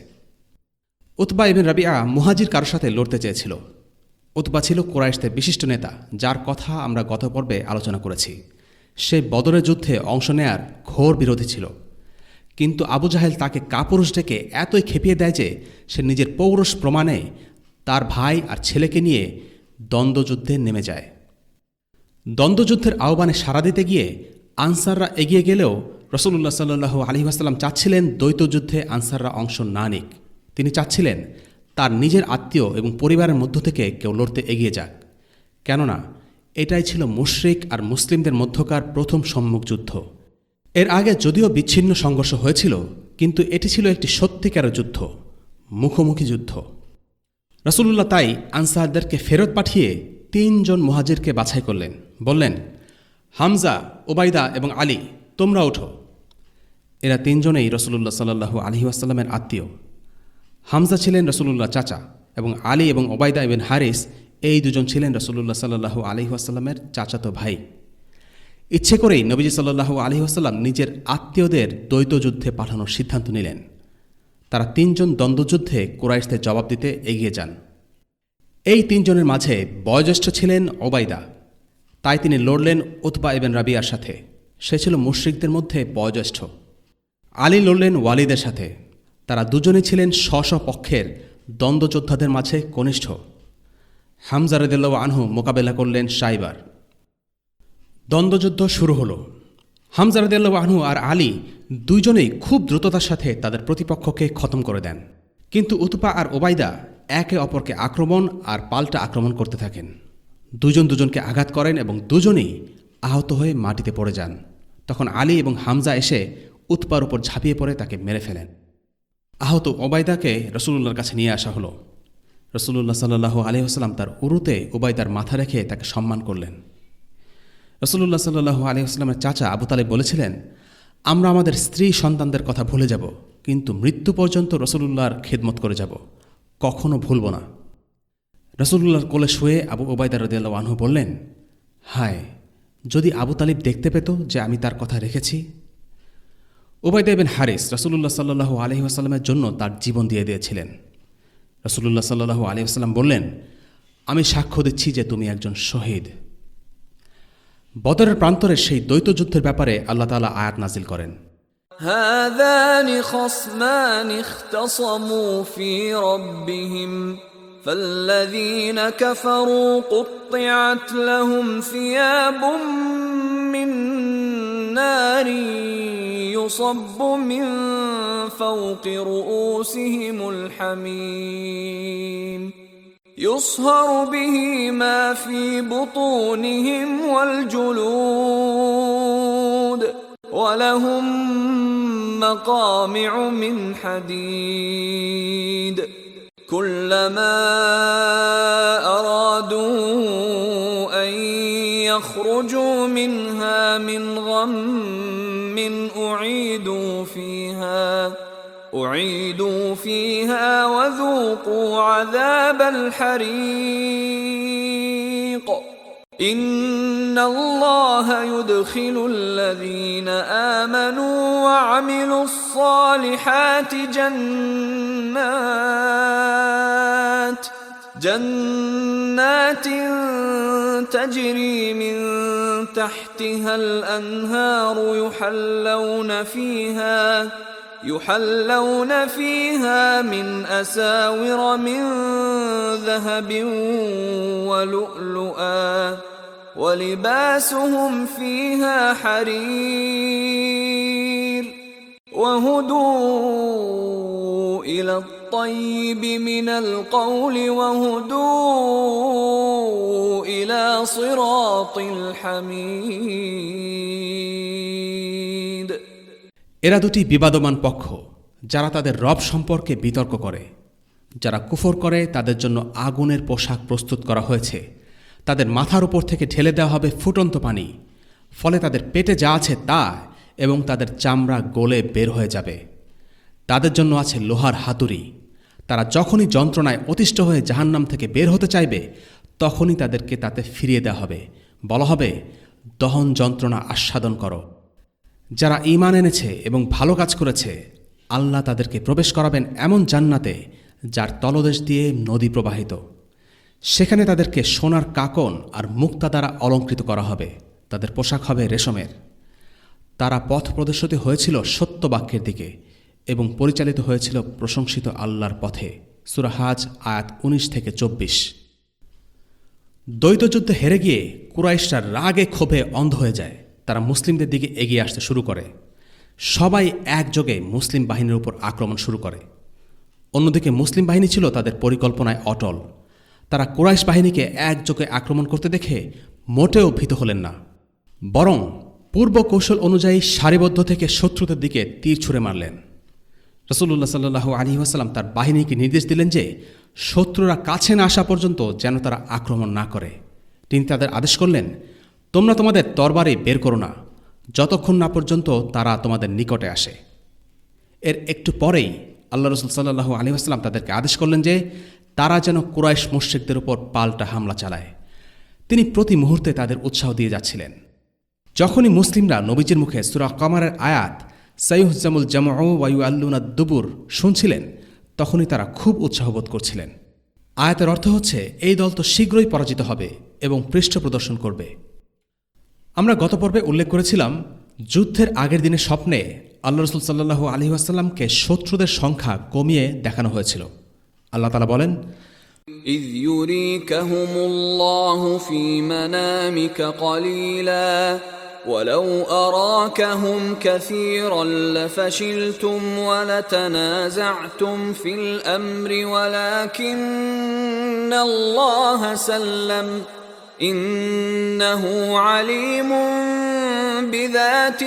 উতবা ইবন রাবিয়া মুহাজির কারোর সাথে লড়তে চেয়েছিল। উতবা ছিল কুরাইশদের বিশিষ্ট নেতা, যার কথা আমরা গত পর্বে আলোচনা করেছি। সে বদরের যুদ্ধে অংশ নেয়ার ঘোর বিরোধী ছিল, কিন্তু আবু জাহেল তাকে কাপুরুষ ডেকে এতই খেপিয়ে দেয় যে সে নিজের পৌরুষ প্রমাণে তার ভাই আর ছেলেকে নিয়ে দ্বন্দ্বযুদ্ধে নেমে যায়। দ্বন্দ্বযুদ্ধের আহ্বানে সাড়া দিতে গিয়ে আনসাররা এগিয়ে গেলেও রাসূলুল্লাহ সাল্লাল্লাহু আলাইহি ওয়াসাল্লাম চাচ্ছিলেন দ্বৈত যুদ্ধে আনসাররা অংশ না নিক। তিনি চাচ্ছিলেন তার নিজের আত্মীয় এবং পরিবারের মধ্য থেকে কেউ লড়তে এগিয়ে যাক, কেননা এটাই ছিল মুশরিক আর মুসলিমদের মধ্যকার প্রথম সম্মুখ যুদ্ধ। এর আগে যদিও বিচ্ছিন্ন সংঘর্ষ হয়েছিল, কিন্তু এটি ছিল একটি সত্যিকারের যুদ্ধ, মুখোমুখি যুদ্ধ। রাসূলুল্লাহ তাই আনসারদেরকে ফেরত পাঠিয়ে তিনজন মুহাজিরকে বাছাই করলেন। বললেন, হামজা, ওবাইদা এবং আলী, তোমরা ওঠো। এরা তিনজনেই রাসূলুল্লাহ সাল্লাল্লাহু আলাইহি ওয়াসাল্লামের আত্মীয়। হামজা ছিলেন রাসূলুল্লাহ চাচা এবং আলী এবং ওবাইদা ইবন হারিস, এই দুজন ছিলেন রাসূলুল্লাহ সাল্লাল্লাহু আলাইহি ওয়াসাল্লামের চাচাতো ভাই। ইচ্ছে করেই নবীজি সাল্লাল্লাহু আলাইহি ওয়াসাল্লাম নিজের আত্মীয়দের দ্বৈত যুদ্ধে পাঠানোর সিদ্ধান্ত নিলেন। তারা তিনজন দ্বন্দ্বযুদ্ধে কুরাইশদের জবাব দিতে এগিয়ে যান। এই তিনজনের মাঝে বয়োজ্যেষ্ঠ ছিলেন ওবাইদা, তাই তিনি লড়লেন উতবা ইবন রাবিয়ার সাথে। সে ছিল মুশরিকদের মধ্যে বয়োজ্যেষ্ঠ। আলী লড়লেন ওয়ালিদের সাথে। তারা দুজনেই ছিলেন স্ব স্ব পক্ষের দ্বন্দ্বযোদ্ধাদের মাঝে কনিষ্ঠ। হামজা রাদিয়াল্লাহু আনহু মোকাবেলা করলেন শাইবার। দ্বন্দ্বযুদ্ধ শুরু হলো। হামজা রাদিয়াল্লাহু আনহু আর আলী দুইজনেই খুব দ্রুততার সাথে তাদের প্রতিপক্ষকে খতম করে দেন, কিন্তু উতবা আর ওবাইদা একে অপরকে আক্রমণ আর পাল্টা আক্রমণ করতে থাকেন। দুজন দুজনকে আঘাত করেন এবং দুজনেই আহত হয়ে মাটিতে পড়ে যান। তখন আলী এবং হামজা এসে উতবার উপর ঝাঁপিয়ে পড়ে তাকে মেরে ফেলেন। আহত ওবাইদাকে রাসূলুল্লাহর কাছে নিয়ে আসা হলো। রাসূলুল্লাহ সাল্লাল্লাহু আলাইহি ওয়াসাল্লাম তার উরুতে ওবাইদার মাথা রেখে তাকে সম্মান করলেন। রাসূলুল্লাহ সাল্লাল্লাহু আলাইহি ওয়াসাল্লামের চাচা আবু তালিব বলেছিলেন, আমরা আমাদের স্ত্রী সন্তানদের কথা ভুলে যাব, কিন্তু মৃত্যু পর্যন্ত রাসূলুল্লাহর খেদমত করে যাব, কখনো ভুলব না। রাসূলুল্লাহর কোলে শুয়ে আবু ওবাইদা রাদিয়াল্লাহু আনহু বললেন, হায়, যদি আবু তালিব দেখতে পেত যে আমি তার কথা রেখেছি। ওবাইদা ইবন হারিস রাসূলুল্লাহ সাল্লাল্লাহু আলাইহি ওয়াসাল্লামের জন্য তার জীবন দিয়ে দিয়েছিলেন। রাসূলুল্লাহ সাল্লাল্লাহু আলাইহি ওয়াসাল্লাম বললেন, আমি সাক্ষ্য দিচ্ছি যে তুমি একজন শহীদ। বদরের প্রান্তরের সেই দ্বৈত যুদ্ধের ব্যাপারে আল্লাহ তাআলা আয়াত নাজিল করেন, هذان خصمان اختصموا في ربهم فالذين كفروا قطعت لهم ثياب من نار يصب من فوق رؤوسهم الحميم يصهر به ما في بطونهم والجلود ولهم مقامع من حديد كلما أرادوا أن يخرجوا منها من غم أعيدوا فيها أعيدوا فيها وذوقوا عذاب الحريق إن الله يدخل الذين آمنوا وعملوا الصالحات جنات جنات تجري من تحتها الأنهار يحلون فيها يحلون فيها من أساور من ذهب ولؤلؤا ولباسهم فيها حرير وهدوا إلى الطيب من القول وهدوا إلى صراط الحميد এরা দুটি বিবাদমান পক্ষ, যারা তাদের রব সম্পর্কে বিতর্ক করে। যারা কুফর করে তাদের জন্য আগুনের পোশাক প্রস্তুত করা হয়েছে, তাদের মাথার উপর থেকে ঢেলে দেওয়া হবে ফুটন্ত পানি, ফলে তাদের পেটে যা আছে তা এবং তাদের চামড়া গলে বের হয়ে যাবে। তাদের জন্য আছে লোহার হাতুড়ি, তারা যখনই যন্ত্রণায় অতিষ্ঠ হয়ে জাহান্নাম থেকে বের হতে চাইবে তখনই তাদেরকে তাতে ফিরিয়ে দেওয়া হবে, বলা হবে দহন যন্ত্রণা আস্বাদন করো। যারা ঈমান এনেছে এবং ভালো কাজ করেছে আল্লাহ তাদেরকে প্রবেশ করাবেন এমন জান্নাতে যার তলদেশ দিয়ে নদী প্রবাহিত। সেখানে তাদেরকে সোনার কাকন আর মুক্তা দ্বারা অলঙ্কৃত করা হবে, তাদের পোশাক হবে রেশমের। তারা পথ প্রদর্শিত হয়েছিল সত্য বাক্যের দিকে এবং পরিচালিত হয়েছিল প্রশংসিত আল্লাহর পথে। সূরা হাজ আয়াত উনিশ থেকে চব্বিশ। দ্বৈতযুদ্ধে হেরে গিয়ে কুরাইশরা রাগে ক্ষোভে অন্ধ হয়ে যায়। তারা মুসলিমদের দিকে এগিয়ে আসতে শুরু করে। সবাই একযোগে মুসলিম বাহিনীর উপর আক্রমণ শুরু করে। অন্যদিকে মুসলিম বাহিনী ছিল তাদের পরিকল্পনায় অটল। তারা কুরাইশ বাহিনীকে একযোগে আক্রমণ করতে দেখে মোটেও ভীত হলেন না, বরং পূর্ব কৌশল অনুযায়ী সারিবদ্ধ থেকে শত্রুদের দিকে তীর ছুঁড়ে মারলেন। রাসূলুল্লাহ সাল্লাল্লাহু আলাইহি ওয়াসাল্লাম তার বাহিনীকে নির্দেশ দিলেন যে শত্রুরা কাছে না আসা পর্যন্ত যেন তারা আক্রমণ না করে। তিনি তাদের আদেশ করলেন, তোমরা তোমাদের তরবারি বের করো না যতক্ষণ না পর্যন্ত তারা তোমাদের নিকটে আসে। এর একটু পরেই আল্লাহ রাসূল সাল্লাল্লাহু আলাইহি ওয়াসাল্লাম তাদেরকে আদেশ করলেন যে তারা যেন কুরাইশ মুশরিকদের উপর পাল্টা হামলা চালায়। তিনি প্রতি মুহূর্তে তাদের উৎসাহ দিয়ে যাচ্ছিলেন। যখনই মুসলিমরা নবীজির মুখে সূরা কমারের আয়াত সাইয়ুহজামুল জামউ ওয়া ইউআল্লুনাদ দুবুর শুনছিলেন, তখনই তারা খুব উৎসাহবোধ করছিলেন। আয়াতের অর্থ হচ্ছে এই দল তো শীঘ্রই পরাজিত হবে এবং পৃষ্ঠ প্রদর্শন করবে। আমরা গত পর্বে উল্লেখ করেছিলাম যুদ্ধের আগের দিনে স্বপ্নে আল্লাহ রাসূল সাল্লাল্লাহু আলাইহি ওয়াসাল্লামকে শত্রুদের সংখ্যা কমিয়ে দেখানো হয়েছিল। আল্লাহ তাআলা বলেন, إذ يريكهم الله في منامك قليلا ولو أراكهم كثيرا لفشلتم ولتنازعتم في الأمر ولكن الله سلم إنه عليم بذات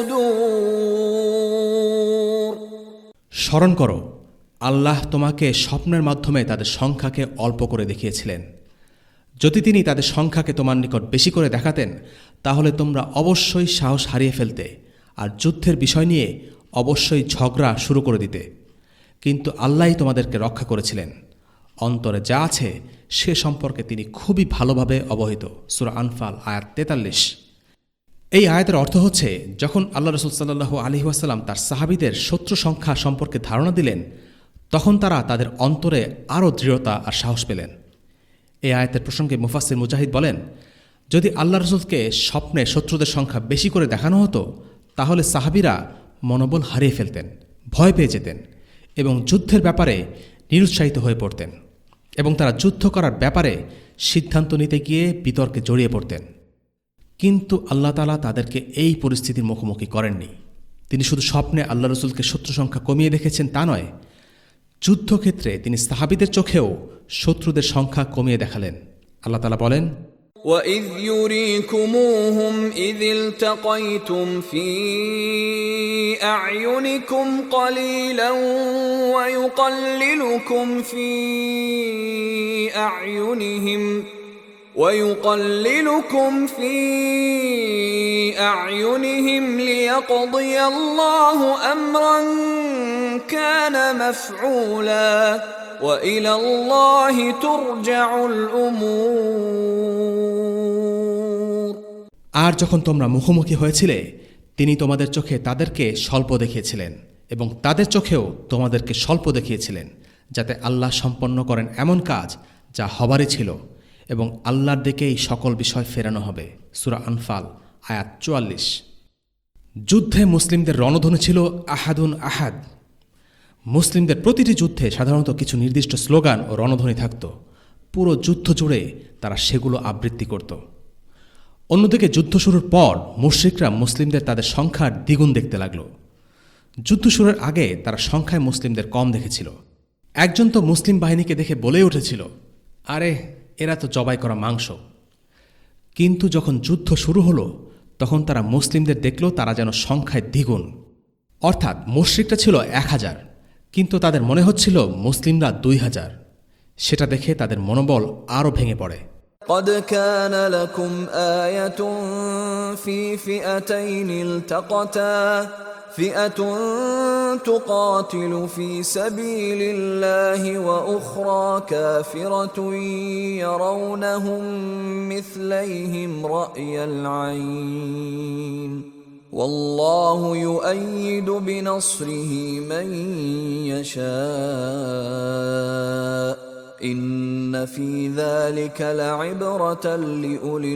الصدور স্মরণ করো, আল্লাহ তোমাকে স্বপ্নের মাধ্যমে তাদের সংখ্যাকে অল্প করে দেখিয়েছিলেন। যদি তিনি তাদের সংখ্যাকে তোমার নিকট বেশি করে দেখাতেন তাহলে তোমরা অবশ্যই সাহস হারিয়ে ফেলতে আর যুদ্ধের বিষয় নিয়ে অবশ্যই ঝগড়া শুরু করে দিতে। কিন্তু আল্লাহই তোমাদেরকে রক্ষা করেছিলেন। অন্তরে যা আছে সে সম্পর্কে তিনি খুবই ভালোভাবে অবহিত। সূরা আনফাল আয়াত তেতাল্লিশ। এই আয়াতের অর্থ হচ্ছে, যখন আল্লাহ রাসূল সাল্লাল্লাহু আলাইহি ওয়াসাল্লাম তার সাহাবীদের শত্রু সংখ্যা সম্পর্কে ধারণা দিলেন তখন তারা তাদের অন্তরে আরও দৃঢ়তা আর সাহস পেলেন। এই আয়াতের প্রসঙ্গে মুফাসসির মুজাহিদ বলেন, যদি আল্লাহ রাসূলকে স্বপ্নে শত্রুদের সংখ্যা বেশি করে দেখানো হতো তাহলে সাহাবীরা মনোবল হারিয়ে ফেলতেন, ভয় পেয়ে যেতেন এবং যুদ্ধের ব্যাপারে নিরুৎসাহিত হয়ে পড়তেন এবং তারা যুদ্ধ করার ব্যাপারে সিদ্ধান্ত নিতে গিয়ে বিতর্কে জড়িয়ে পড়তেন। কিন্তু আল্লাহ তাআলা তাদেরকে এই পরিস্থিতির মুখোমুখি করেননি। তিনি শুধু স্বপ্নে আল্লাহ রসুলকে শত্রু সংখ্যা কমিয়ে দেখেছেন তা নয়, যুদ্ধক্ষেত্রে তিনি সাহাবীদের চোখেও শত্রুদের সংখ্যা কমিয়ে দেখালেন। আল্লাহ তাআলা বলেন, وَإِذْ يُرِيكُمُوهُمْ إِذِ الْتَقَيْتُمْ فِي أَعْيُنِكُمْ قَلِيلًا وَيُقَلِّلُكُمْ فِي أَعْيُنِهِمْ وَيُقَلِّلُكُمْ فِي أَعْيُنِهِمْ لِيَقْضِيَ اللَّهُ أَمْرًا كَانَ مَفْعُولًا وَإِلَى اللَّهِ تُرْجَعُ الْأُمُورُ। আর যখন তোমরা মুখোমুখি হয়েছিলে, তিনি তোমাদের চোখে তাদেরকে স্বল্প দেখিয়েছিলেন এবং তাদের চোখেও তোমাদেরকে স্বল্প দেখিয়েছিলেন, যাতে আল্লাহ সম্পন্ন করেন এমন কাজ যা হবারই ছিল, এবং আল্লাহর দিকেই সকল বিষয় ফেরানো হবে। সূরা আনফাল আয়াত চুয়াল্লিশ। যুদ্ধে মুসলিমদের রণধ্বনি ছিল আহাদুন আহাদ। মুসলিমদের প্রতিটি যুদ্ধে সাধারণত কিছু নির্দিষ্ট স্লোগান ও রণধ্বনি থাকত। পুরো যুদ্ধ জুড়ে তারা সেগুলো আবৃত্তি করত। অন্যদিকে যুদ্ধ শুরুর পর মুশরিকরা মুসলিমদের তাদের সংখ্যার দ্বিগুণ দেখতে লাগল। যুদ্ধ শুরুর আগে তারা সংখ্যায় মুসলিমদের কম দেখেছিল। একজন তো মুসলিম বাহিনীকে দেখে বলেই উঠেছিল, আরে এরা তো জবাই করা মাংস। কিন্তু যখন যুদ্ধ শুরু হলো, তখন তারা মুসলিমদের দেখল তারা যেন সংখ্যায় দ্বিগুণ। অর্থাৎ মুশরিকরা ছিল এক হাজার, কিন্তু তাদের মনে হচ্ছিল মুসলিমরা দুই হাজার। সেটা দেখে তাদের মনোবল আরও ভেঙে পড়ে। قد كان لكم آية في فئتين التقتا فئة تقاتل في سبيل الله وأخرى كافرة يرونهم مثليهم رأي العين والله يؤيد بنصره من يشاء إن في ذلك لعبرة لأولي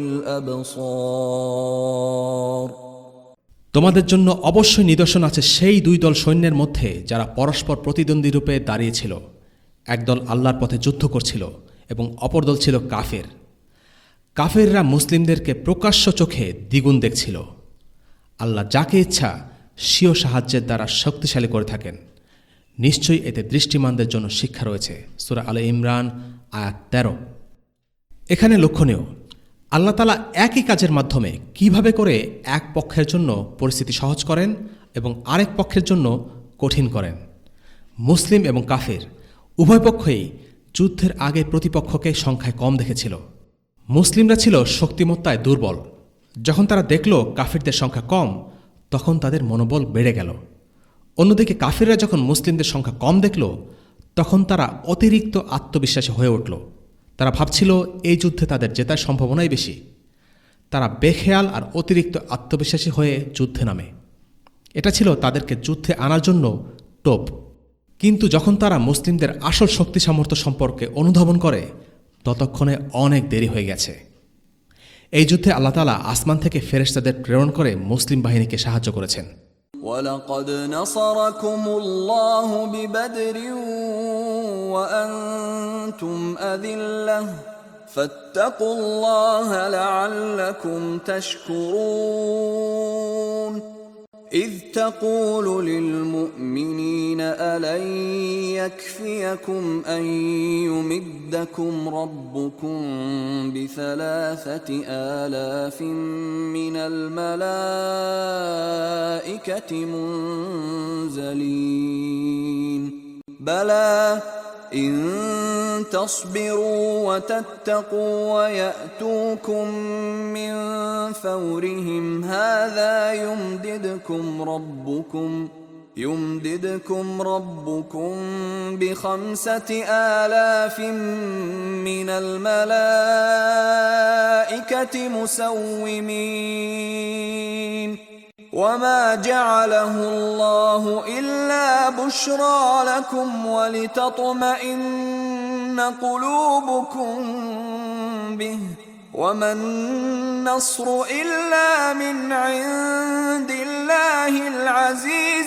الأبصار। তোমাদের জন্য অবশ্যই নিদর্শন আছে সেই দুই দল সৈন্যের মধ্যে যারা পরস্পর প্রতিদ্বন্দ্বী রূপে দাঁড়িয়েছিল। একদল আল্লাহর পথে যুদ্ধ করছিল এবং অপর দল ছিল কাফের। কাফেররা মুসলিমদেরকে প্রকাশ্য চোখে দ্বিগুণ দেখছিল। আল্লাহ যাকে ইচ্ছা স্বীয় সাহায্যের দ্বারা শক্তিশালী করে থাকেন। নিশ্চয়ই এতে দৃষ্টিমানদের জন্য শিক্ষা রয়েছে। সূরা আলে ইমরান আয়াত তেরো। এখানে লক্ষণীয়, আল্লাহ তাআলা একই কাজের মাধ্যমে কিভাবে করে এক পক্ষের জন্য পরিস্থিতি সহজ করেন এবং আরেক পক্ষের জন্য কঠিন করেন। মুসলিম এবং কাফের উভয় পক্ষই যুদ্ধের আগে প্রতিপক্ষকে সংখ্যায় কম দেখেছিল। মুসলিমরা ছিল শক্তিমত্তায় দুর্বল। যখন তারা দেখল কাফেরদের সংখ্যা কম, তখন তাদের মনোবল বেড়ে গেল। অন্যদিকে কাফেররা যখন মুসলিমদের সংখ্যা কম দেখল, তখন তারা অতিরিক্ত আত্মবিশ্বাসী হয়ে উঠল। তারা ভাবছিল এই যুদ্ধে তাদের জেতার সম্ভাবনাই বেশি। তারা বেখেয়াল আর অতিরিক্ত আত্মবিশ্বাসী হয়ে যুদ্ধে নামে। এটা ছিল তাদেরকে যুদ্ধে আনার জন্য টোপ। কিন্তু যখন তারা মুসলিমদের আসল শক্তি সামর্থ্য সম্পর্কে অনুধাবন করে, ততক্ষণে অনেক দেরি হয়ে গেছে। এই যুদ্ধে আল্লাহ তাআলা আসমান থেকে ফেরেশতাদের প্রেরণ করে মুসলিম বাহিনীকে সাহায্য করেছেন। وَلَقَدْ نَصَرَكُمُ اللَّهُ بِبَدْرٍ وَأَنْتُمْ أَذِلَّةٌ فَاتَّقُوا اللَّهَ لَعَلَّكُمْ تَشْكُرُونَ إِذْ تَقُولُ لِلْمُؤْمِنِينَ أَلَنْ يَكْفِيَكُمْ أَنْ يُمِدَّكُمْ رَبُّكُمْ بِثَلَاثَةِ آلَافٍ مِّنَ الْمَلَائِكَةِ مُنْزَلِينَ بَلَى إِن تَصْبِرُوا وَتَتَّقُوا وَيَأْتُوكُم مِّن فَوْرِهِمْ هَذَا يُمْدِدْكُمْ رَبُّكُمْ يُمْدِدْكُمْ رَبُّكُمْ بِخَمْسَةِ آلَافٍ مِّنَ الْمَلَائِكَةِ مُسَوِّمِينَ وَمَا جَعَلَهُ اللَّهُ إِلَّا بُشْرَى لَكُمْ وَلِتَطْمَئِنَّ قُلُوبُكُم بِهِ وَمَا النَّصْرُ إِلَّا مِنْ عِندِ اللَّهِ الْعَزِيزِ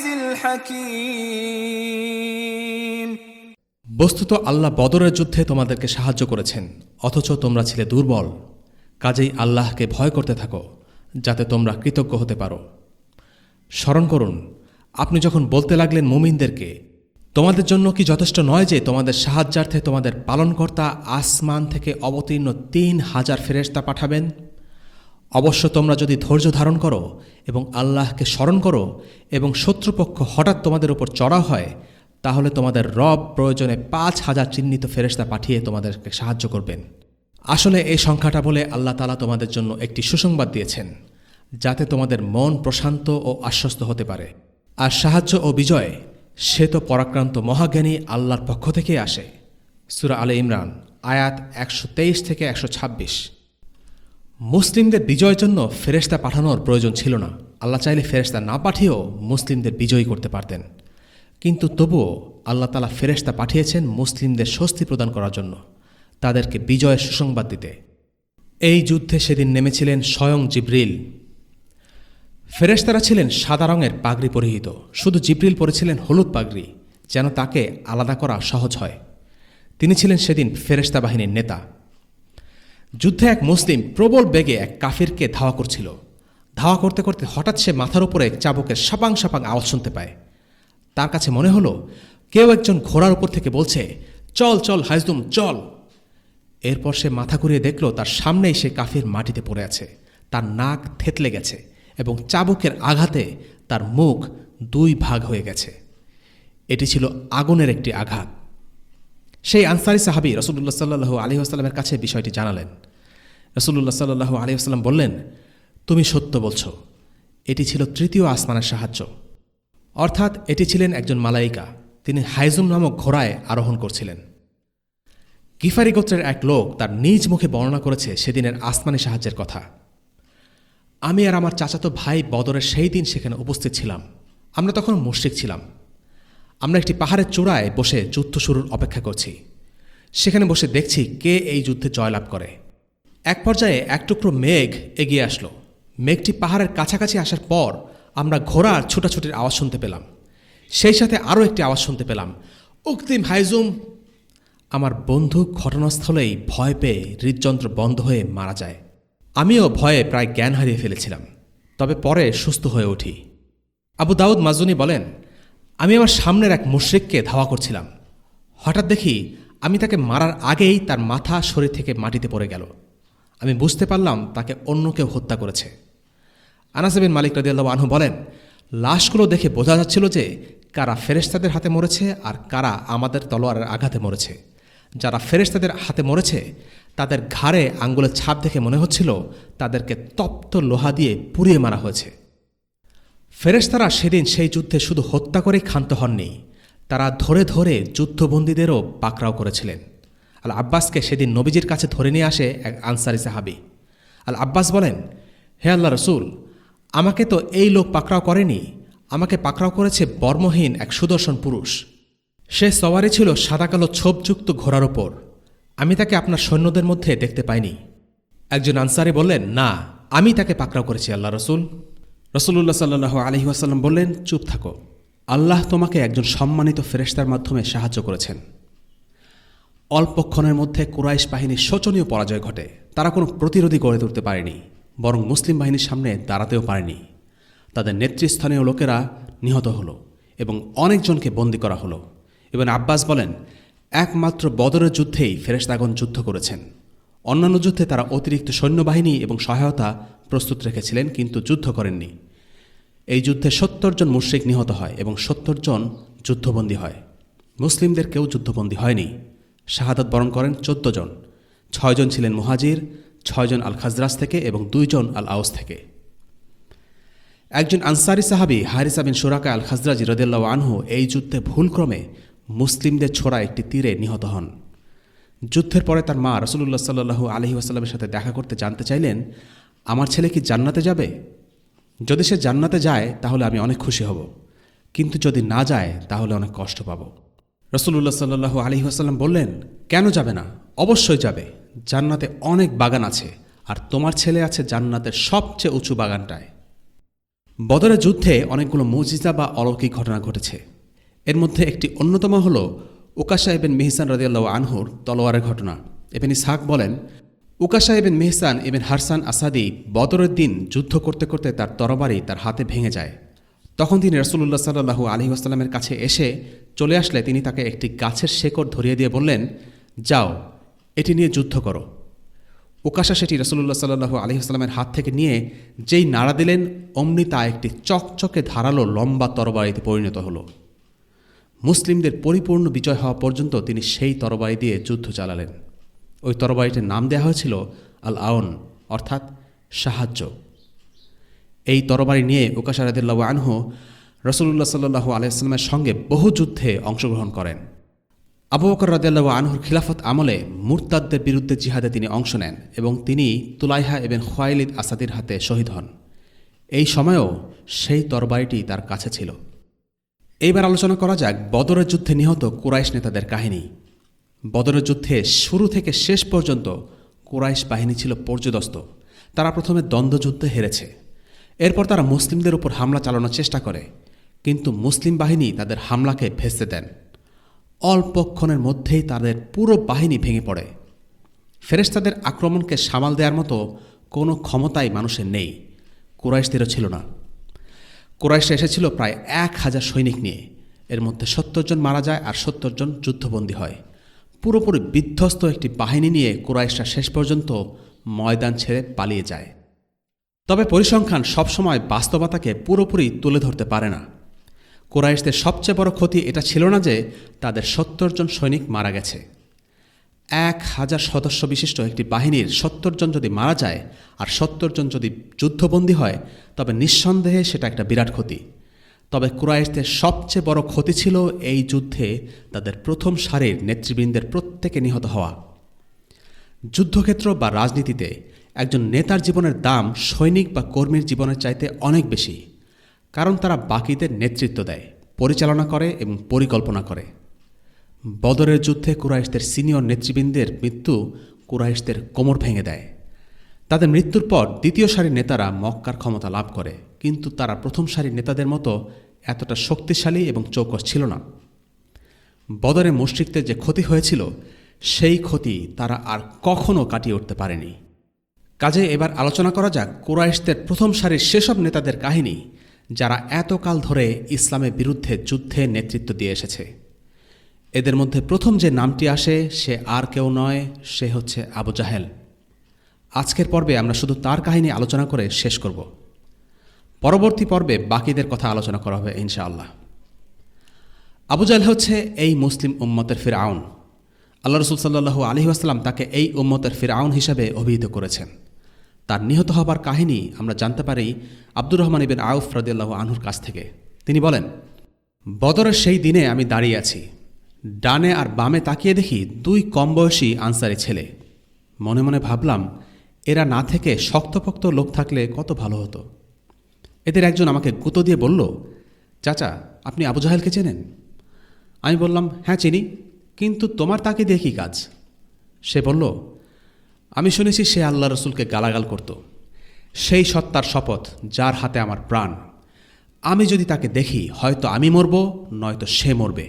الْحَكِيمِ। বস্তুত আল্লাহ বদরের যুদ্ধে তোমাদেরকে সাহায্য করেছেন, অথচ তোমরা ছিলে দুর্বল। কাজেই আল্লাহকে ভয় করতে থাকো যাতে তোমরা কৃতজ্ঞ হতে পারো। স্মরণ করুন, আপনি যখন বলতে লাগলেন মুমিনদেরকে, তোমাদের জন্য কি যথেষ্ট নয় যে তোমাদের সাহায্যার্থে তোমাদের পালনকর্তা আসমান থেকে অবতীর্ণ তিন হাজার ফেরেশতা পাঠাবেন? অবশ্য তোমরা যদি ধৈর্য ধারণ করো এবং আল্লাহকে স্মরণ করো এবং শত্রুপক্ষ হঠাৎ তোমাদের উপর চড়াও হয়, তাহলে তোমাদের রব প্রয়োজনে পাঁচ হাজার চিহ্নিত ফেরেশতা পাঠিয়ে তোমাদেরকে সাহায্য করবেন। আসলে এই সংখ্যাটা বলে আল্লাহ তাআলা তোমাদের জন্য একটি সুসংবাদ দিয়েছেন, যাতে তোমাদের মন প্রশান্ত ও আশ্বস্ত হতে পারে। আর সাহায্য ও বিজয় সে তো পরাক্রান্ত মহাজ্ঞানী আল্লাহর পক্ষ থেকে আসে। সূরা আলে ইমরান আয়াত একশো তেইশ থেকে একশো ছাব্বিশ। মুসলিমদের বিজয়ের জন্য ফেরেশতা পাঠানোর প্রয়োজন ছিল না। আল্লাহ চাইলে ফেরেশতা না পাঠিয়েও মুসলিমদের বিজয়ী করতে পারতেন, কিন্তু তবুও আল্লাহ তাআলা ফেরেশতা পাঠিয়েছেন মুসলিমদের স্বস্তি প্রদান করার জন্য, তাদেরকে বিজয়ের সুসংবাদ দিতে। এই যুদ্ধে সেদিন নেমেছিলেন স্বয়ং জিবরিল। ফেরেশতারা ছিলেন সাদা রঙের পাগড়ি পরিহিত, শুধু জিবরিল পরেছিলেন হলুদ পাগড়ি, যেন তাকে আলাদা করা সহজ হয়। তিনি ছিলেন সেদিন ফেরেশতা বাহিনীর নেতা। যুদ্ধে এক মুসলিম প্রবল বেগে এক কাফিরকে ধাওয়া করছিল। ধাওয়া করতে করতে হঠাৎ সে মাথার উপরে চাবুকের সাপাং সাপাং আওয়াজ শুনতে পায়। তার কাছে মনে হলো কেউ একজন ঘোড়ার উপর থেকে বলছে, চল চল হাইজুম চল। এরপর সে মাথা ঘুরিয়ে দেখল তার সামনেই সে কাফির মাটিতে পড়ে আছে। তার নাক থেতলে গেছে এবং চাবুকের আঘাতে তার মুখ দুই ভাগ হয়ে গেছে। এটি ছিল আগুনের একটি আঘাত। সেই আনসারী সাহাবী রাসূলুল্লাহ সাল্লাল্লাহু আলাইহি ওয়াসাল্লামের কাছে বিষয়টি জানালেন। রাসূলুল্লাহ সাল্লাল্লাহু আলাইহি ওয়াসাল্লাম বললেন, তুমি সত্য বলছ, এটি ছিল তৃতীয় আসমানের সাহায্য। অর্থাৎ এটি ছিলেন একজন মালাইকা। তিনি হাইজুম নামক ঘোড়ায় আরোহণ করছিলেন। গিফারি গোত্রের এক লোক তার নিজ মুখে বর্ণনা করেছে সেদিনের আসমানি সাহায্যের কথা। আমি আর আমার চাচাতো ভাই বদরের সেই দিন সেখানে উপস্থিত ছিলাম। আমরা তখন মুশরিক ছিলাম। আমরা একটি পাহাড়ের চূড়ায় বসে যুদ্ধ শুরুর অপেক্ষা করছি। সেখানে বসে দেখছি কে এই যুদ্ধে জয়লাভ করে। এক পর্যায়ে এক টুকরো মেঘ এগিয়ে আসলো। মেঘটি পাহাড়ের কাছাকাছি আসার পর আমরা ঘোড়ার ছুটাছুটির আওয়াজ শুনতে পেলাম। সেই সাথে আরও একটি আওয়াজ শুনতে পেলাম, উক্তিম হাইজুম। আমার বন্ধু ঘটনাস্থলেই ভয় পেয়ে হৃদযন্ত্র বন্ধ হয়ে মারা যায়। আমিও ভয়ে প্রায় জ্ঞান হারিয়ে ফেলেছিলাম, তবে পরে সুস্থ হয়ে উঠি। আবু দাউদ মাজুনি বলেন, আমি আমার সামনের এক মুশরিককে ধাওয়া করছিলাম। হঠাৎ দেখি আমি তাকে মারার আগেই তার মাথা শরীর থেকে মাটিতে পড়ে গেল। আমি বুঝতে পারলাম তাকে অন্য কেউ হত্যা করেছে। আনাস বিন মালিক রাদিয়াল্লাহু আনহু বলেন, লাশগুলো দেখে বোঝা যাচ্ছিল যে কারা ফেরেশতাদের হাতে মরেছে আর কারা আমাদের তলোয়ারের আঘাতে মরেছে। যারা ফেরেশতাদের হাতে মরেছে তাদের ঘাড়ে আঙ্গুলের ছাপ দেখে মনে হচ্ছিল তাদেরকে তপ্ত লোহা দিয়ে পুড়িয়ে মারা হয়েছে। ফেরেশতারা সেদিন সেই যুদ্ধে শুধু হত্যা করেই ক্ষান্ত হননি, তারা ধরে ধরে যুদ্ধবন্দীদেরও পাকড়াও করেছিলেন। আল আব্বাসকে সেদিন নবীজির কাছে ধরে নিয়ে আসে এক আনসারী সাহাবী। আল আব্বাস বলেন, হে আল্লাহ রসুল, আমাকে তো এই লোক পাকড়াও করেনি, আমাকে পাকড়াও করেছে বর্মহীন এক সুদর্শন পুরুষ। সে সওয়ারি ছিল সাদা কালো ছোপযুক্ত ঘোড়ার ওপর। আমি তাকে আপনার সৈন্যদের মধ্যে দেখতে পাইনি। একজন আনসারী বললেন, না, আমি তাকে পাকড়াও করেছি আল্লাহ রসুল। রসুল্লাহ সাল্লাল্লাহু আলাইহি ওয়াসাল্লাম বললেন, চুপ থাকো, আল্লাহ তোমাকে একজন সম্মানিত ফেরেশতার মাধ্যমে সাহায্য করেছেন। অল্পক্ষণের মধ্যে কুরাইশ বাহিনীর শোচনীয় পরাজয় ঘটে। তারা কোনো প্রতিরোধী গড়ে তুলতে পারেনি, বরং মুসলিম বাহিনীর সামনে দাঁড়াতেও পারেনি। তাদের নেতৃস্থানীয় লোকেরা নিহত হলো এবং অনেকজনকে বন্দী করা হলো। এবং আব্বাস বলেন, একমাত্র বদরের যুদ্ধেই ফেরেশতাগণ যুদ্ধ করেছেন। অন্যান্য যুদ্ধে তারা অতিরিক্ত সৈন্যবাহিনী এবং সহায়তা প্রস্তুত রেখেছিলেন, কিন্তু যুদ্ধ করেননি। এই যুদ্ধে সত্তর জন মুশরিক নিহত হয় এবং সত্তর জন যুদ্ধবন্দী হয়। মুসলিমদের কেউ যুদ্ধবন্দী হয়নি। শাহাদাত বরণ করেন চোদ্দ জন। ছয়জন ছিলেন মুহাজির, ছয়জন আল খাজরাজ থেকে এবং দুইজন আল আউস থেকে। একজন আনসারী সাহাবী হারিসা বিন সুরাকা আল খাজরাজি রাদিয়াল্লাহু আনহু এই যুদ্ধে ভুলক্রমে মুসলিমদের ছোড়া একটি তীরে নিহত হন। যুদ্ধের পরে তার মা রাসূলুল্লাহ সাল্লাল্লাহু আলাইহি ওয়াসাল্লামের সাথে দেখা করতে জানতে চাইলেন, আমার ছেলে কি জান্নাতে যাবে? যদি সে জান্নাতে যায় তাহলে আমি অনেক খুশি হব, কিন্তু যদি না যায় তাহলে অনেক কষ্ট পাব। রাসূলুল্লাহ সাল্লাল্লাহু আলাইহি ওয়াসাল্লাম বললেন, কেন যাবে না? অবশ্যই যাবে। জান্নাতে অনেক বাগান আছে, আর তোমার ছেলে আছে জান্নাতের সবচেয়ে উঁচু বাগানটায়। বদরের যুদ্ধে অনেকগুলো মুজিজা বা অলৌকিক ঘটনা ঘটেছে। এর মধ্যে একটি অন্যতম হল উকাশা ইবনে মিহসান রাদিয়াল্লাহু আনহুর তলোয়ারের ঘটনা। ইবনে ইসহাক বলেন, উকাশা ইবেন মেহসান ইবেন হারসান আসাদি বদরের দিন যুদ্ধ করতে করতে তার তরবারি তার হাতে ভেঙে যায়। তখন তিনি রাসূলুল্লাহ সাল্লাল্লাহু আলাইহি ওয়াসাল্লামের কাছে এসে চলে আসলে তিনি তাকে একটি গাছের শেকড় ধরিয়ে দিয়ে বললেন, যাও এটি নিয়ে যুদ্ধ করো। উকাশা সেটি রাসূলুল্লাহ সাল্লাল্লাহু আলাইহি ওয়াসাল্লামের হাত থেকে নিয়ে যেই নাড়া দিলেন, অমনি তা একটি চকচকে ধারালো লম্বা তরবারিতে পরিণত হল। মুসলিমদের পরিপূর্ণ বিজয় হওয়া পর্যন্ত তিনি সেই তরবারি দিয়ে যুদ্ধ চালালেন। ওই তরবারিটির নাম দেওয়া হয়েছিল আল আউন, অর্থাৎ সাহায্য। এই তরবারি নিয়ে উকাশা রাদিয়াল্লাহু আনহু রাসূলুল্লাহ সাল্লাল্লাহু আলাইহি ওয়াসাল্লামের সঙ্গে বহু যুদ্ধে অংশগ্রহণ করেন। আবু বকর রাদিয়াল্লাহু আনহুর খিলাফত আমলে মুরতাদদের বিরুদ্ধে জিহাদে তিনি অংশ নেন এবং তিনি তুলাইহা ইবন খুয়াইলিদ আসাদির হাতে শহীদ হন। এই সময়েও সেই তরবারিটি তার কাছে ছিল। এইবার আলোচনা করা যাক বদরের যুদ্ধে নিহত কুরাইশ নেতাদের কাহিনী। বদরের যুদ্ধে শুরু থেকে শেষ পর্যন্ত কুরাইশ বাহিনী ছিল পর্যদস্ত। তারা প্রথমে দ্বন্দ্বযুদ্ধে হেরেছে। এরপর তারা মুসলিমদের উপর হামলা চালানোর চেষ্টা করে, কিন্তু মুসলিম বাহিনী তাদের হামলাকে ভেস্তে দেন। অল্পক্ষণের মধ্যেই তাদের পুরো বাহিনী ভেঙে পড়ে। ফেরেশতাদের আক্রমণকে সামাল দেওয়ার মতো কোনো ক্ষমতাই মানুষের নেই, কুরাইশদেরও ছিল না। কুরাইশরা এসেছিল প্রায় এক হাজার সৈনিক নিয়ে। এর মধ্যে সত্তর জন মারা যায় আর সত্তর জন যুদ্ধবন্দী হয়। পুরোপুরি বিধ্বস্ত একটি বাহিনী নিয়ে কুরাইশরা শেষ পর্যন্ত ময়দান ছেড়ে পালিয়ে যায়। তবে পরিসংখ্যান সবসময় বাস্তবতাকে পুরোপুরি তুলে ধরতে পারে না। কুরাইশদের সবচেয়ে বড় ক্ষতি এটা ছিল না যে তাদের সত্তর জন সৈনিক মারা গেছে। এক হাজার সদস্য বিশিষ্ট একটি বাহিনীর সত্তর জন যদি মারা যায় আর সত্তর জন যদি যুদ্ধবন্দী হয়, তবে নিঃসন্দেহে সেটা একটা বিরাট ক্ষতি। তবে কুরাইশদের সবচেয়ে বড় ক্ষতি ছিল এই যুদ্ধে তাদের প্রথম সারির নেতৃবৃন্দের প্রত্যেকে নিহত হওয়া। যুদ্ধক্ষেত্র বা রাজনীতিতে একজন নেতার জীবনের দাম সৈনিক বা কর্মীর জীবনের চাইতে অনেক বেশি, কারণ তারা বাকিদের নেতৃত্ব দেয়, পরিচালনা করে এবং পরিকল্পনা করে। বদরের যুদ্ধে কুরাইশদের সিনিয়র নেতৃবৃন্দের মৃত্যু কুরাইশদের কোমর ভেঙে দেয়। তাদের মৃত্যুর পর দ্বিতীয় সারির নেতারা মক্কার ক্ষমতা লাভ করে, কিন্তু তারা প্রথম সারির নেতাদের মতো এতটা শক্তিশালী এবং চৌকস ছিল না। বদরে মুশরিকদের যে ক্ষতি হয়েছিল, সেই ক্ষতি তারা আর কখনো কাটিয়ে উঠতে পারেনি। কাজে এবার আলোচনা করা যাক কুরাইশদের প্রথম সারির সেসব নেতাদের কাহিনী, যারা এতকাল ধরে ইসলামের বিরুদ্ধে যুদ্ধে নেতৃত্ব দিয়ে এসেছে। এদের মধ্যে প্রথম যে নামটি আসে সে আর কেউ নয়, সে হচ্ছে আবু জাহেল। আজকের পর্বে আমরা শুধু তার কাহিনী আলোচনা করে শেষ করব। পরবর্তী পর্বে বাকিদের কথা আলোচনা করা হবে ইনশাআল্লাহ। আবু জাহেল হচ্ছে এই মুসলিম উম্মতের ফিরআউন। আল্লাহ রাসূল সাল্লাল্লাহু আলাইহি ওয়াসাল্লাম তাকে এই উম্মতের ফিরআউন হিসাবে অভিহিত করেছেন। তার নিহত হবার কাহিনী আমরা জানতে পারি আব্দুর রহমান ইবনে আউফ রাদিয়াল্লাহু আনহুর কাছ থেকে। তিনি বলেন, বদরের সেই দিনে আমি দাঁড়িয়ে আছি, ডানে আর বামে তাকিয়ে দেখি দুই কম বয়সী আনসারি ছেলে। মনে মনে ভাবলাম, এরা না থেকে শক্তপোক্ত লোক থাকলে কত ভালো হতো। এদের একজন আমাকে গুঁতো দিয়ে বলল, চাচা আপনি আবু জাহেলকে চেনেন? আমি বললাম, হ্যাঁ চিনি, কিন্তু তোমার তাকে দিয়ে কী কাজ? সে বলল, আমি শুনেছি সে আল্লাহ রসুলকে গালাগাল করত। সেই সত্তার শপথ যার হাতে আমার প্রাণ, আমি যদি তাকে দেখি হয়তো আমি মরব, নয়তো সে মরবে।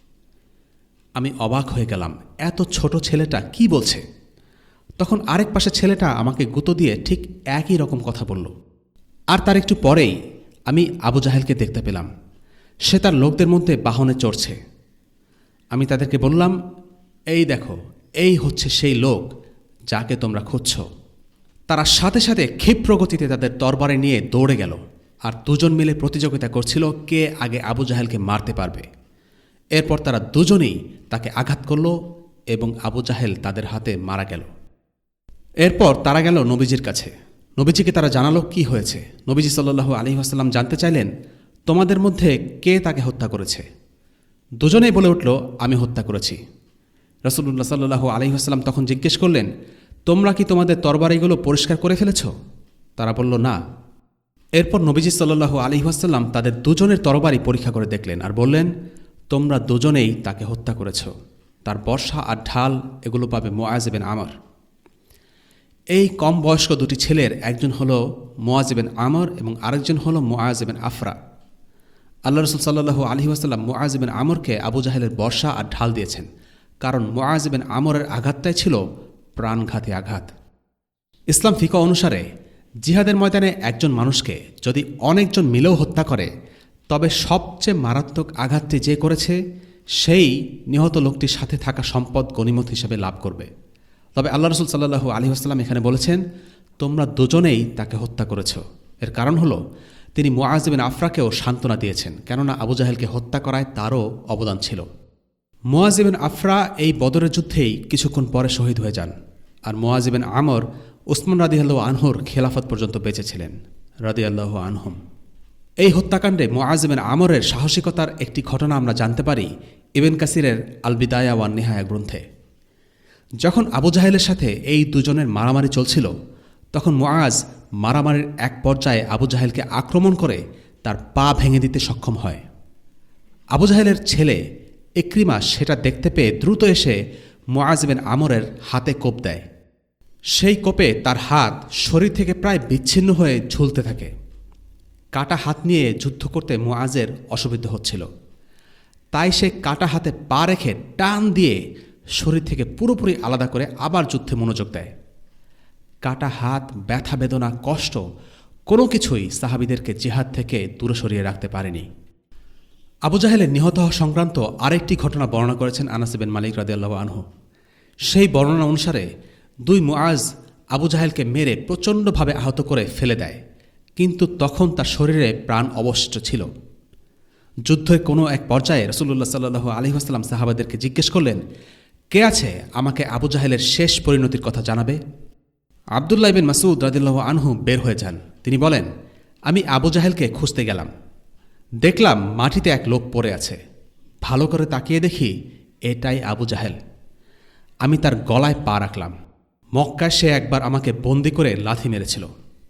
আমি অবাক হয়ে গেলাম, এত ছোট ছেলেটা কি বলছে। তখন আরেক পাশে ছেলেটা আমাকে গুঁতো দিয়ে ঠিক একই রকম কথা বলল। আর তার একটু পরেই আমি আবু জাহেলকে দেখতে পেলাম। সে তার লোকদের মধ্যে বাহনে চড়ছে। আমি তাদেরকে বললাম, এই দেখো, এই হচ্ছে সেই লোক যাকে তোমরা খুঁজছ। তারা সাথে সাথে ক্ষিপ্র গতিতে তাদের তরবারি নিয়ে দৌড়ে গেল, আর দুজন মিলে প্রতিযোগিতা করছিল কে আগে আবু জাহেলকে মারতে পারবে। এরপর তারা দুজনেই তাকে আঘাত করল এবং আবু জাহেল তাদের হাতে মারা গেল। এরপর তারা গেল নবীজির কাছে। নবীজিকে তারা জানালো কি হয়েছে। নবীজি সাল্লাল্লাহু আলাইহি ওয়াসাল্লাম জানতে চাইলেন, তোমাদের মধ্যে কে তাকে হত্যা করেছে? দুজনেই বলে উঠল, আমি হত্যা করেছি। রাসূলুল্লাহ সাল্লাল্লাহু আলাইহি ওয়াসাল্লাম তখন জিজ্ঞেস করলেন, তোমরা কি তোমাদের তরবারিগুলো পরিষ্কার করে ফেলেছ? তারা বলল, না। এরপর নবীজি সাল্লাল্লাহু আলাইহি ওয়াসাল্লাম তাদের দুজনের তরবারি পরীক্ষা করে দেখলেন আর বললেন, তোমরা দুজনেই তাকে হত্যা করেছ। তার বর্শা আর ঢাল এগুলো পাবে মুআজ ইবনে আমর। এই কম বয়স্ক দুটি ছেলের একজন হলো মুআজ ইবনে আমর এবং আরেকজন হলো মুআজ ইবনে আফরা। আল্লাহ রাসূল সাল্লাল্লাহু আলাইহি ওয়াসাল্লাম মুআজ ইবনে আমরকে আবু জাহেলের বর্শা আর ঢাল দিয়েছেন, কারণ মুআজ ইবনে আমরের আঘাতটাই ছিল প্রাণঘাতী আঘাত। ইসলাম ফিকহ অনুসারে জিহাদের ময়দানে একজন মানুষকে যদি অনেকজন মিলেও হত্যা করে তবে সবচেয়ে মারাত্মক আঘাতটি যে করেছে সেই নিহত লোকটির সাথে থাকা সম্পদ গনিমত হিসেবে লাভ করবে। তবে আল্লাহ রসুল সাল্লাল্লাহু আলাইহি ওয়াসাল্লাম এখানে বলেছেন, তোমরা দুজনেই তাকে হত্যা করেছ। এর কারণ হলো তিনি মুআজ বিন আফরাকেও সান্ত্বনা দিয়েছেন, কেননা আবু জাহেলকে হত্যা করায় তারও অবদান ছিল। মুআজ বিন আফরা এই বদরের যুদ্ধেই কিছুক্ষণ পরে শহীদ হয়ে যান, আর মুআজ বিন আমর উসমান রাদিয়াল্লাহু আনহুর খেলাফত পর্যন্ত বেঁচেছিলেন রাদিয়াল্লাহু আনহুম। এই হত্যাকাণ্ডে মুআজ বিন আমরের সাহসিকতার একটি ঘটনা আমরা জানতে পারি ইবনে কাসিরের আল বিদায়া ওয়ান নিহায়া গ্রন্থে। যখন আবু জাহেলের সাথে এই দুজনের মারামারি চলছিল তখন মুআজ মারামারির এক পর্যায়ে আবু জাহেলকে আক্রমণ করে তার পা ভেঙে দিতে সক্ষম হয়। আবু জাহেলের ছেলে ইকরিমা সেটা দেখতে পেয়ে দ্রুত এসে মুআজ বিন আমরের হাতে কোপ দেয়। সেই কোপে তার হাত শরীর থেকে প্রায় বিচ্ছিন্ন হয়ে ঝুলতে থাকে। কাটা হাত নিয়ে যুদ্ধ করতে মুআজের অসুবিধা হচ্ছিল, তাই সে কাটা হাতে পা রেখে টান দিয়ে শরীর থেকে পুরোপুরি আলাদা করে আবার যুদ্ধে মনোযোগ দেয়। কাটা হাত, ব্যথা বেদনা, কষ্ট কোনো কিছুই সাহাবীদেরকে জিহাদ থেকে দূরে সরিয়ে রাখতে পারেনি। আবু জাহেলের নিহত হওয়া সংক্রান্ত আরেকটি ঘটনা বর্ণনা করেছেন আনাস বিন মালিক রাদিয়াল্লাহু আনহু। সেই বর্ণনা অনুসারে দুই মুআজ আবু জাহেলকে মেরে প্রচণ্ডভাবে আহত করে ফেলে দেয়, কিন্তু তখন তার শরীরে প্রাণ অবশিষ্ট ছিল। যুদ্ধের কোনো এক পর্যায়ে রাসূলুল্লাহ সাল্লাল্লাহু আলাইহি ওয়াসাল্লাম সাহাবাদেরকে জিজ্ঞেস করলেন, কে আছে আমাকে আবু জাহেলের শেষ পরিণতির কথা জানাবে? আবদুল্লাহ বিন মাসউদ রাদিয়াল্লাহু আনহু বের হয়ে যান। তিনি বলেন, আমি আবু জাহেলকে খুঁজতে গেলাম, দেখলাম মাটিতে এক লোক পড়ে আছে। ভালো করে তাকিয়ে দেখি এটাই আবু জাহেল। আমি তার গলায় পা রাখলাম। মক্কায় সে একবার আমাকে বন্দি করে লাথি মেরেছিল।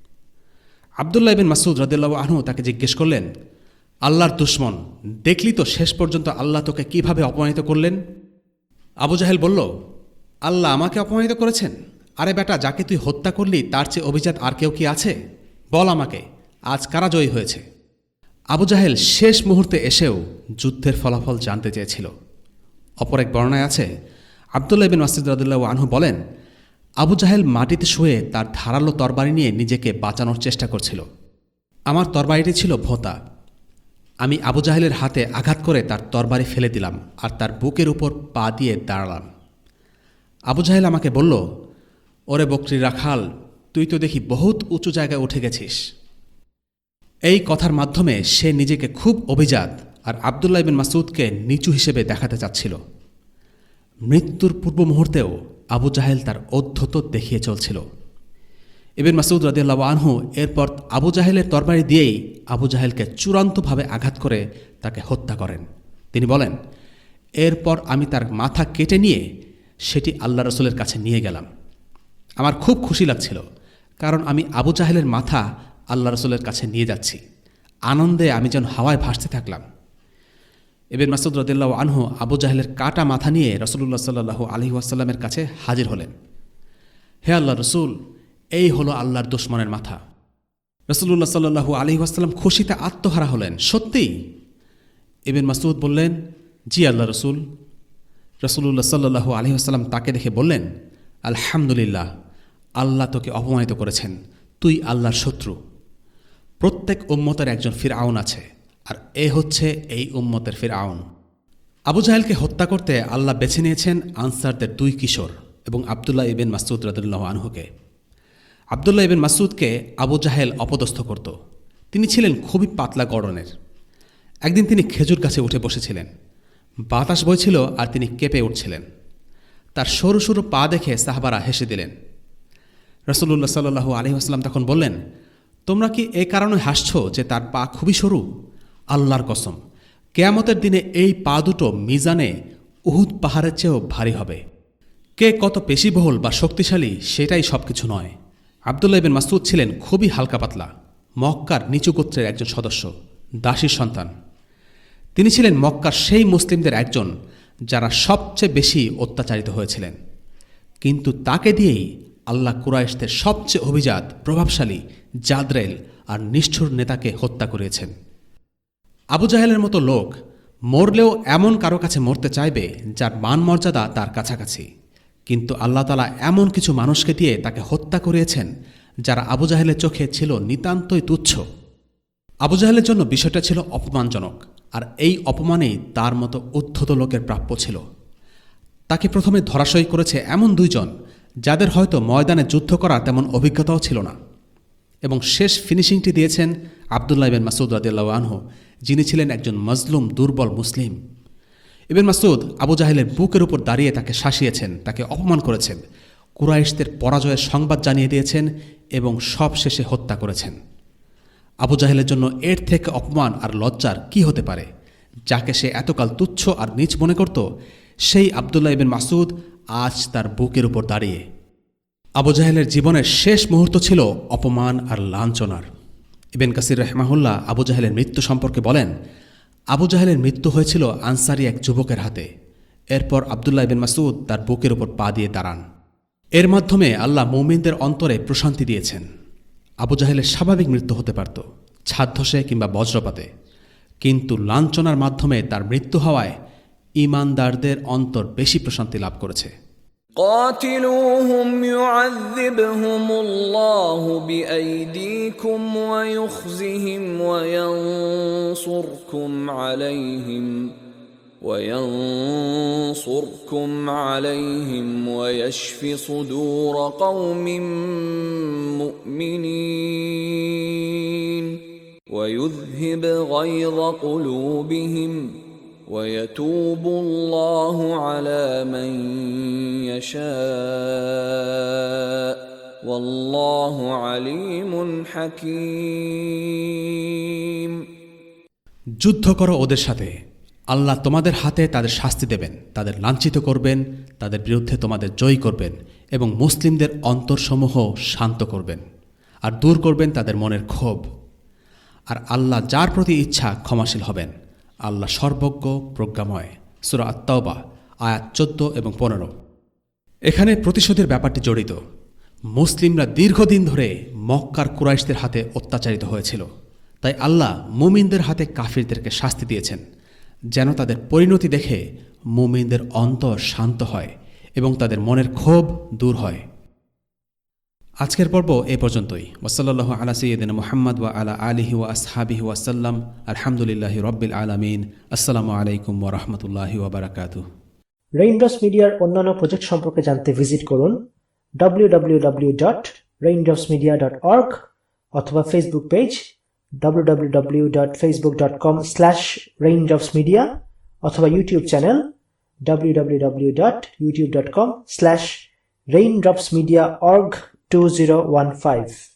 আবদুল্লাহ বিন মাসউদ রাদিয়াল্লাহু আনহু তাকে জিজ্ঞেস করলেন, আল্লাহর দুশমন, দেখলি তো শেষ পর্যন্ত আল্লাহ তোকে কিভাবে অপমানিত করলেন? আবু জাহেল বলল, আল্লাহ আমাকে অপমানিত করেছেন? আরে বেটা, যাকে তুই হত্যা করলি তার চেয়ে অভিজাত আর কেউ কি আছে? বল আমাকে, আজ কারা জয়ী হয়েছে? আবু জাহেল শেষ মুহূর্তে এসেও যুদ্ধের ফলাফল জানতে চেয়েছিল। অপর এক বর্ণনায় আছে, আবদুল্লাহ বিন মাসউদ রাদিয়াল্লাহু আনহু বলেন, আবু জাহেল মাটিতে শুয়ে তার ধারালো তরবারি নিয়ে নিজেকে বাঁচানোর চেষ্টা করছিল। আমার তরবারিটি ছিল ভোঁতা। আমি আবু জাহেলের হাতে আঘাত করে তার তরবারি ফেলে দিলাম আর তার বুকের উপর পা দিয়ে দাঁড়ালাম। আবু জাহেল আমাকে বলল, ওরে বকরি রাখাল, তুই তো দেখি বহুত উঁচু জায়গায় উঠে গেছিস। এই কথার মাধ্যমে সে নিজেকে খুব অভিজাত আর আবদুল্লাহ বিন মাসউদকে নিচু হিসেবে দেখাতে চাচ্ছিল। মৃত্যুর পূর্ব মুহূর্তেও আবু জাহেল তার ঔদ্ধত্য দেখিয়ে চলছিল। ইবনে মাসউদ রাদিয়াল্লাহু আনহু এরপর আবু জাহেলের তরবারি দিয়েই আবু জাহেলকে চূড়ান্তভাবে আঘাত করে তাকে হত্যা করেন। তিনি বলেন, এরপর আমি তার মাথা কেটে নিয়ে সেটি আল্লাহ রসুলের কাছে নিয়ে গেলাম। আমার খুব খুশি লাগছিল, কারণ আমি আবু জাহেলের মাথা আল্লাহ রসুলের কাছে নিয়ে যাচ্ছি। আনন্দে আমি যেন হাওয়ায় ভাসতে থাকলাম। ইবনে মাসউদ রাদিয়াল্লাহু আনহু আবু জাহেলের কাটা মাথা নিয়ে রাসূলুল্লাহ সাল্লাল্লাহু আলাইহি ওয়াসাল্লামের কাছে হাজির হলেন। হে আল্লাহ রসুল, এই হলো আল্লাহর দুশমনের মাথা। রাসূলুল্লাহ সাল্লাল্লাহু আলাইহি ওয়াসাল্লাম খুশিতে আত্মহারা হলেন। সত্যি? ইবনে মাসউদ বললেন, জি আল্লাহ রসুল। রাসূলুল্লাহ সাল্লাল্লাহু আলাইহি ওয়াসাল্লাম তাকে দেখে বললেন, আলহামদুলিল্লাহ, আল্লাহ তোকে অপমানিত করেছেন, তুই আল্লাহর শত্রু। প্রত্যেক উম্মতের একজন ফিরআউন আছে, আর এ হচ্ছে এই উম্মতের ফিরআউন। আবু জাহেলকে হত্যা করতে আল্লাহ বেছে নিয়েছেন আনসারদের দুই কিশোর এবং আবদুল্লাহ ইবনে মাসউদ রাদিয়াল্লাহু আনহুকে। আবদুল্লাহ ইবনে মাসউদকে আবু জাহেল অপদস্থ করত। তিনি ছিলেন খুবই পাতলা গড়নের। একদিন তিনি খেজুর গাছে উঠে বসেছিলেন। বাতাস বইছিল আর তিনি কেঁপে উঠছিলেন। তার সরু সরু পা দেখে সাহাবারা হেসে দিলেন। রাসূলুল্লাহ সাল্লাল্লাহু আলাইহি ওয়াসাল্লাম তখন বললেন, তোমরা কি এ কারণে হাসছ যে তার পা খুবই সরু? আল্লাহর কসম, কিয়ামতের দিনে এই পা দুটো মিজানে উহুদ পাহাড়ের চেয়েও ভারী হবে। কে কত পেশিবহুল বা শক্তিশালী সেটাই সবকিছু নয়। আবদুল্লাহ ইবনে মাসউদ ছিলেন খুবই হালকা পাতলা, মক্কার নিচু গোত্রের একজন সদস্য, দাসীর সন্তান। তিনি ছিলেন মক্কার সেই মুসলিমদের একজন যারা সবচেয়ে বেশি অত্যাচারিত হয়েছিলেন, কিন্তু তাকে দিয়েই আল্লাহ কুরাইশদের সবচেয়ে অভিজাত, প্রভাবশালী, জাদরেল আর নিষ্ঠুর নেতাকে হত্যা করিয়েছেন। আবু জাহেলের মতো লোক মরলেও এমন কারো কাছে মরতে চাইবে যার মান মর্যাদা তার কাছাকাছি, কিন্তু আল্লাহ তাআলা এমন কিছু মানুষকে দিয়ে তাকে হত্যা করিয়েছেন যারা আবু জাহেলের চোখে ছিল নিতান্তই তুচ্ছ। আবু জাহেলের জন্য বিষয়টা ছিল অপমানজনক, আর এই অপমানেই তার মতো উদ্ধত লোকের প্রাপ্য ছিল। তাকে প্রথমে ধরাশয়ী করেছে এমন দুইজন যাদের হয়তো ময়দানে যুদ্ধ করার তেমন অভিজ্ঞতাও ছিল না, এবং শেষ ফিনিশিংটি দিয়েছেন আবদুল্লাহ ইবনে মাসউদ রাদিয়াল্লাহু আনহু, যিনি ছিলেন একজন মজলুম দুর্বল মুসলিম। ইবনে মাসউদ আবু জাহেলের বুকের উপর দাঁড়িয়ে তাকে শাসিয়েছেন, তাকে অপমান করেছেন, কুরাইশদের পরাজয়ের সংবাদ জানিয়ে দিয়েছেন এবং সব শেষে হত্যা করেছেন। আবু জাহেলের জন্য এর থেকে অপমান আর লজ্জার কি হতে পারে? যাকে সে এতকাল তুচ্ছ আর নীচ মনে করত, সেই আবদুল্লাহ ইবনে মাসউদ আজ তার বুকের উপর দাঁড়িয়ে। আবু জাহেলের জীবনের শেষ মুহূর্ত ছিল অপমান আর লাঞ্ছনার। ইবনে কাসির রাহিমাহুল্লাহ আবু জাহেলের মৃত্যু সম্পর্কে বলেন, আবু জাহেলের মৃত্যু হয়েছিল আনসারী এক যুবকের হাতে। এরপর আবদুল্লাহ ইবনে মাসউদ তার বুকের উপর পা দিয়ে দাঁড়ান। এর মাধ্যমে আল্লাহ মুমিনদের অন্তরে প্রশান্তি দিয়েছেন। আবু জাহেলের স্বাভাবিক মৃত্যু হতে পারত, ছাদ ধসে কিংবা বজ্রপাতে, কিন্তু লাঞ্ছনার মাধ্যমে তার মৃত্যু হওয়ায় ঈমানদারদের অন্তর বেশি প্রশান্তি লাভ করেছে। قاتلوهم يعذبهم الله بأيديكم ويخزهم وينصركم عليهم وينصركم عليهم ويشف صدور قوم مؤمنين ويذهب غيظ قلوبهم ويتوب الله على من يشاء والله عليم حكيم। যুদ্ধ করো ওদের সাথে, আল্লাহ তোমাদের হাতে তাদের শাস্তি দেবেন, তাদের লাঞ্ছিত করবেন, তাদের বিরুদ্ধে তোমাদের জয়ী করবেন এবং মুসলিমদের অন্তরসমূহ শান্ত করবেন আর দূর করবেন তাদের মনের ক্ষোভ। আর আল্লাহ যার প্রতি ইচ্ছা ক্ষমাশীল হবেন। আল্লাহ সর্বজ্ঞ প্রজ্ঞাময়। সূরা আত-তাওবা আয়াত চোদ্দ এবং পনেরো। এখানে প্রতিশোধের ব্যাপারটি জড়িত। মুসলিমরা দীর্ঘদিন ধরে মক্কার কুরাইশদের হাতে অত্যাচারিত হয়েছিল, তাই আল্লাহ মুমিনদের হাতে কাফিরদেরকে শাস্তি দিয়েছেন, যেন তাদের পরিণতি দেখে মুমিনদের অন্তর শান্ত হয় এবং তাদের মনের ক্ষোভ দূর হয়। আজকের পর্ব এ পর্যন্তই। ওয়াসাল্লাল্লাহু আলা সাইয়্যিদিনা মুহাম্মদ ওয়া আলা আলিহি ওয়া আসহাবিহি ওয়াসাল্লাম। আলহামদুলিল্লাহি রাব্বিল আলামিন। আসসালামু আলাইকুম ওয়া রাহমাতুল্লাহি ওয়া বারাকাতুহু। রেইনড্রপস মিডিয়ার অন্যান্য প্রজেক্ট সম্পর্কে জানতে ভিজিট করুন W W W dot raindrops media dot org অথবা Facebook page W W W dot Facebook dot com slash raindrops media অথবা YouTube channel W W W dot YouTube dot com slash raindrops media org two zero one five